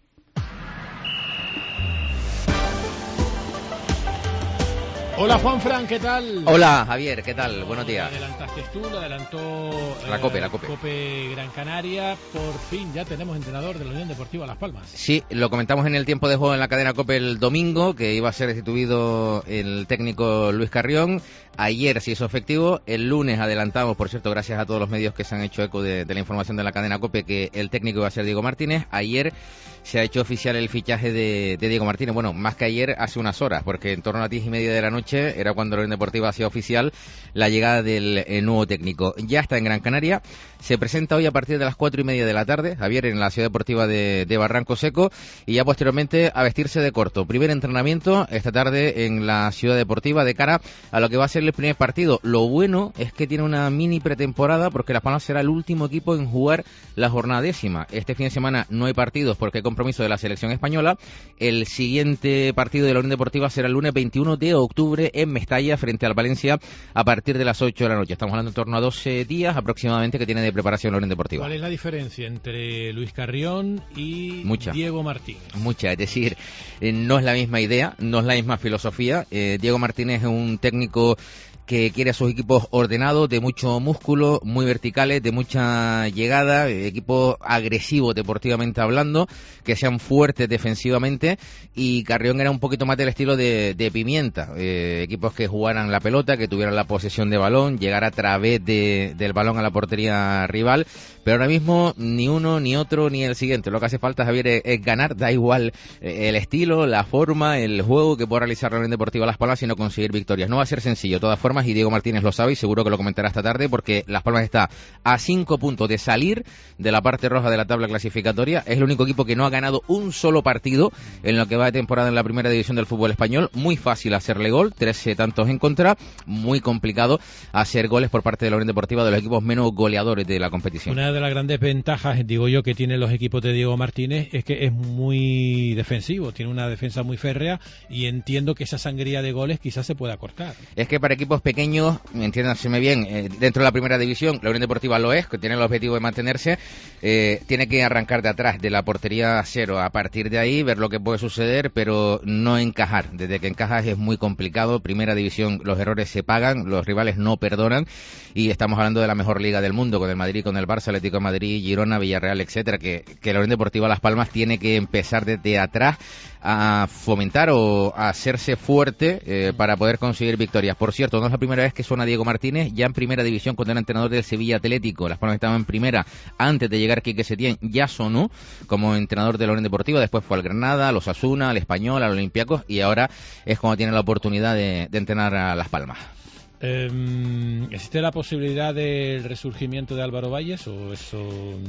Hola Juanfran, ¿qué tal? Hola Javier, ¿qué tal? Buenos días. Lo adelantaste tú, lo adelantó la COPE. COPE Gran Canaria. Por fin ya tenemos entrenador de la Unión Deportiva Las Palmas. Sí, lo comentamos en el tiempo de juego en la cadena COPE el domingo, que iba a ser destituido el técnico Luis Carrión. Ayer se hizo efectivo, el lunes adelantamos, por cierto, gracias a todos los medios que se han hecho eco de la información de la cadena COPE, que el técnico iba a ser Diego Martínez. Ayer se ha hecho oficial el fichaje de Diego Martínez, bueno, más que ayer, hace unas horas, porque en torno a las 10:30 de la noche era cuando la Unión Deportiva hacía oficial la llegada del nuevo técnico. Ya está en Gran Canaria, se presenta hoy a partir de las 4:30 de la tarde, Javier, en la ciudad deportiva de Barranco Seco, y ya posteriormente a vestirse de corto. Primer entrenamiento esta tarde en la ciudad deportiva de cara a lo que va a ser el primer partido. Lo bueno es que tiene una mini pretemporada, porque Las Palmas será el último equipo en jugar la jornada 10ª. Este fin de semana no hay partidos porque hay compromiso de la selección española. El siguiente partido de la Unión Deportiva será el lunes 21 de octubre octubre en Mestalla frente al Valencia a partir de las 8 de la noche. Estamos hablando en torno a 12 días aproximadamente que tiene de preparación la Unión Deportiva. ¿Cuál es la diferencia entre Luis Carrión y Diego Martínez? Mucha, es decir, no es la misma idea, no es la misma filosofía. Diego Martínez es un técnico que quiere a sus equipos ordenados, de mucho músculo, muy verticales, de mucha llegada, equipos agresivos deportivamente hablando, que sean fuertes defensivamente, y Carrión era un poquito más del estilo de Pimienta, equipos que jugaran la pelota, que tuvieran la posesión de balón, llegar a través del balón a la portería rival, pero ahora mismo ni uno, ni otro, ni el siguiente. Lo que hace falta, Javier, es ganar, da igual el estilo, la forma, el juego que pueda realizar la Unión Deportiva Las Palmas, sino conseguir victorias. No va a ser sencillo, de todas formas, y Diego Martínez lo sabe y seguro que lo comentará esta tarde, porque Las Palmas está a 5 puntos de salir de la parte roja de la tabla clasificatoria. Es el único equipo que no ha ganado un solo partido en lo que va de temporada en la primera división del fútbol español. Muy fácil hacerle gol, 13 tantos en contra, muy complicado hacer goles por parte de la Unión Deportiva, de los equipos menos goleadores de la competición. Una de las grandes ventajas, digo yo, que tienen los equipos de Diego Martínez es que es muy defensivo, tiene una defensa muy férrea, y entiendo que esa sangría de goles quizás se pueda cortar. Es que para equipos pequeños, entiéndanseme bien, dentro de la primera división, la Unión Deportiva lo es, que tiene el objetivo de mantenerse, tiene que arrancar de atrás, de la portería cero, a partir de ahí ver lo que puede suceder, pero no encajar. Desde que encajas es muy complicado. Primera división, los errores se pagan, los rivales no perdonan, y estamos hablando de la mejor liga del mundo, con el Madrid, con el Barça, Atlético de Madrid, Girona, Villarreal, etcétera, que la Unión Deportiva Las Palmas tiene que empezar desde atrás a fomentar o a hacerse fuerte para poder conseguir victorias. Por cierto, no es la primera vez que suena Diego Martínez, ya en primera división cuando era entrenador del Sevilla Atlético. Las Palmas estaba en primera antes de llegar Quique Setién, ya sonó como entrenador de la Unión Deportiva, después fue al Granada, al Osasuna, al Español, al Olympiacos, y ahora es cuando tiene la oportunidad de entrenar a Las Palmas. ¿Existe la posibilidad del resurgimiento de Álvaro Valles o eso?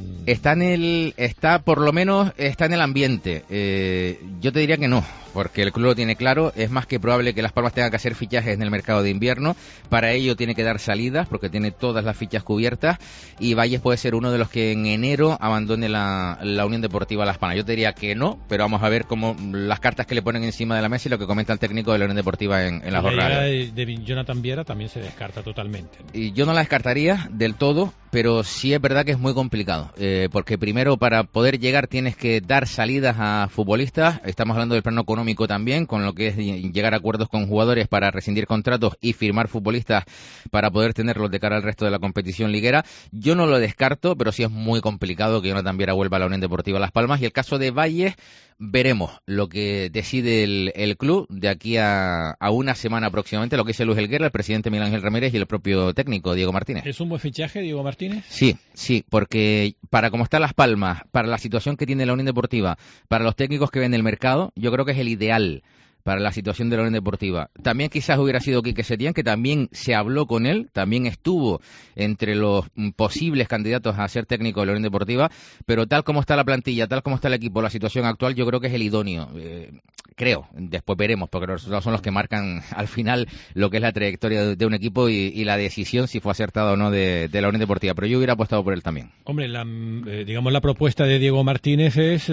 Por lo menos está en el ambiente. Yo te diría que no, porque el club lo tiene claro. Es más que probable que Las Palmas tenga que hacer fichajes en el mercado de invierno. Para ello tiene que dar salidas, porque tiene todas las fichas cubiertas, y Valles puede ser uno de los que en enero abandone la Unión Deportiva Las Palmas. Yo te diría que no, pero vamos a ver cómo las cartas que le ponen encima de la mesa y lo que comenta el técnico de la Unión Deportiva en la jornada. De Jonathan Viera también se descarta totalmente. Y yo no la descartaría del todo, pero sí es verdad que es muy complicado, porque primero para poder llegar tienes que dar salidas a futbolistas. Estamos hablando del plano económico también, con lo que es llegar a acuerdos con jugadores para rescindir contratos y firmar futbolistas para poder tenerlos de cara al resto de la competición liguera. Yo no lo descarto, pero sí es muy complicado que Jonathan Viera vuelva a la Unión Deportiva Las Palmas. Y el caso de Valles, veremos lo que decide el club de aquí a una semana aproximadamente, lo que dice Luis Helguera, el presidente Miguel Ángel Ramírez y el propio técnico Diego Martínez. ¿Es un buen fichaje Diego Martínez? Sí, porque para cómo está Las Palmas, para la situación que tiene la Unión Deportiva, para los técnicos que ven el mercado, yo creo que es el ideal para la situación de la Unión Deportiva. También quizás hubiera sido Quique Setién, que también se habló con él, también estuvo entre los posibles candidatos a ser técnico de la Unión Deportiva, pero tal como está la plantilla, tal como está el equipo, la situación actual, yo creo que es el idóneo. Creo, después veremos, porque los resultados son los que marcan al final lo que es la trayectoria de un equipo y la decisión si fue acertada o no de la Unión Deportiva, pero yo hubiera apostado por él también. Hombre, digamos la propuesta de Diego Martínez es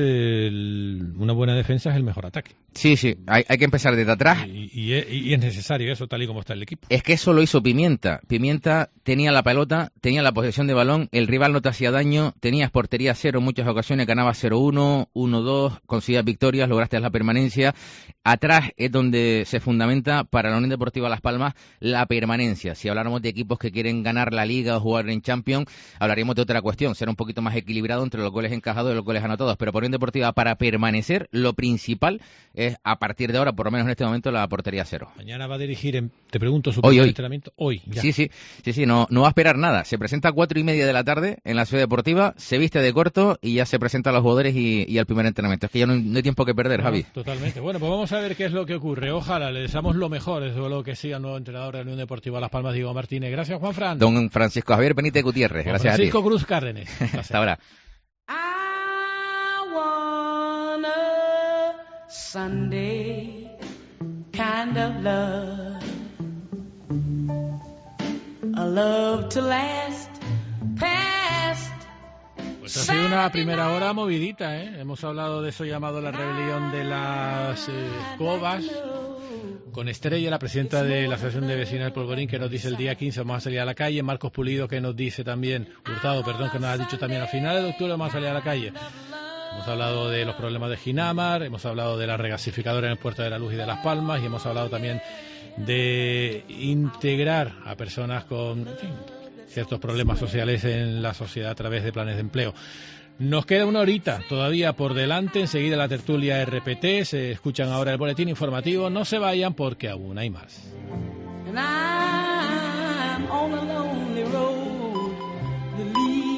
una buena defensa es el mejor ataque. Sí, hay que empezar desde atrás. Y es necesario eso, tal y como está el equipo. Es que eso lo hizo Pimienta. Pimienta tenía la pelota, tenía la posesión de balón, el rival no te hacía daño, tenías portería cero en muchas ocasiones, ganabas 0-1, 1-2, conseguías victorias, lograste la permanencia. Atrás es donde se fundamenta para la Unión Deportiva Las Palmas la permanencia. Si habláramos de equipos que quieren ganar la Liga o jugar en Champions, hablaríamos de otra cuestión, ser un poquito más equilibrado entre los goles encajados y los goles anotados. Pero por Unión Deportiva, para permanecer, lo principal es, a partir de ahora, por lo menos en este momento, la portería cero. Mañana va a dirigir, te pregunto, su primer entrenamiento. Hoy, ya. Sí, no va a esperar nada. Se presenta a 4:30 de la tarde en la Ciudad Deportiva, se viste de corto y ya se presenta a los jugadores y al primer entrenamiento. Es que ya no hay tiempo que perder, Javi. Totalmente. Bueno, pues vamos a ver qué es lo que ocurre. Ojalá le deseamos lo mejor, desde luego que siga el nuevo entrenador de la Unión Deportiva Las Palmas, Diego Martínez. Gracias, Juanfran. Don Francisco Javier Benítez Gutiérrez. Gracias Francisco a ti. Cruz Cárdenas. Hasta ahora. Sunday kind of love, a love to last past. Pues ha sido una primera hora movidita, ¿eh? Hemos hablado de eso llamado la rebelión de las escobas, Con Estrella, la presidenta de la Asociación de Vecinos del Polvorín, que nos dice el día 15 vamos a salir a la calle. Marcos Pulido, que nos dice también, Hurtado, perdón, que nos ha dicho también a finales de octubre vamos a salir a la calle. Hemos hablado de los problemas de Ginamar, hemos hablado de la regasificadora en el Puerto de la Luz y de Las Palmas, y hemos hablado también de integrar a personas con, en fin, ciertos problemas sociales en la sociedad a través de planes de empleo. Nos queda una horita todavía por delante, enseguida la tertulia RPT, se escuchan ahora el boletín informativo, no se vayan porque aún hay más.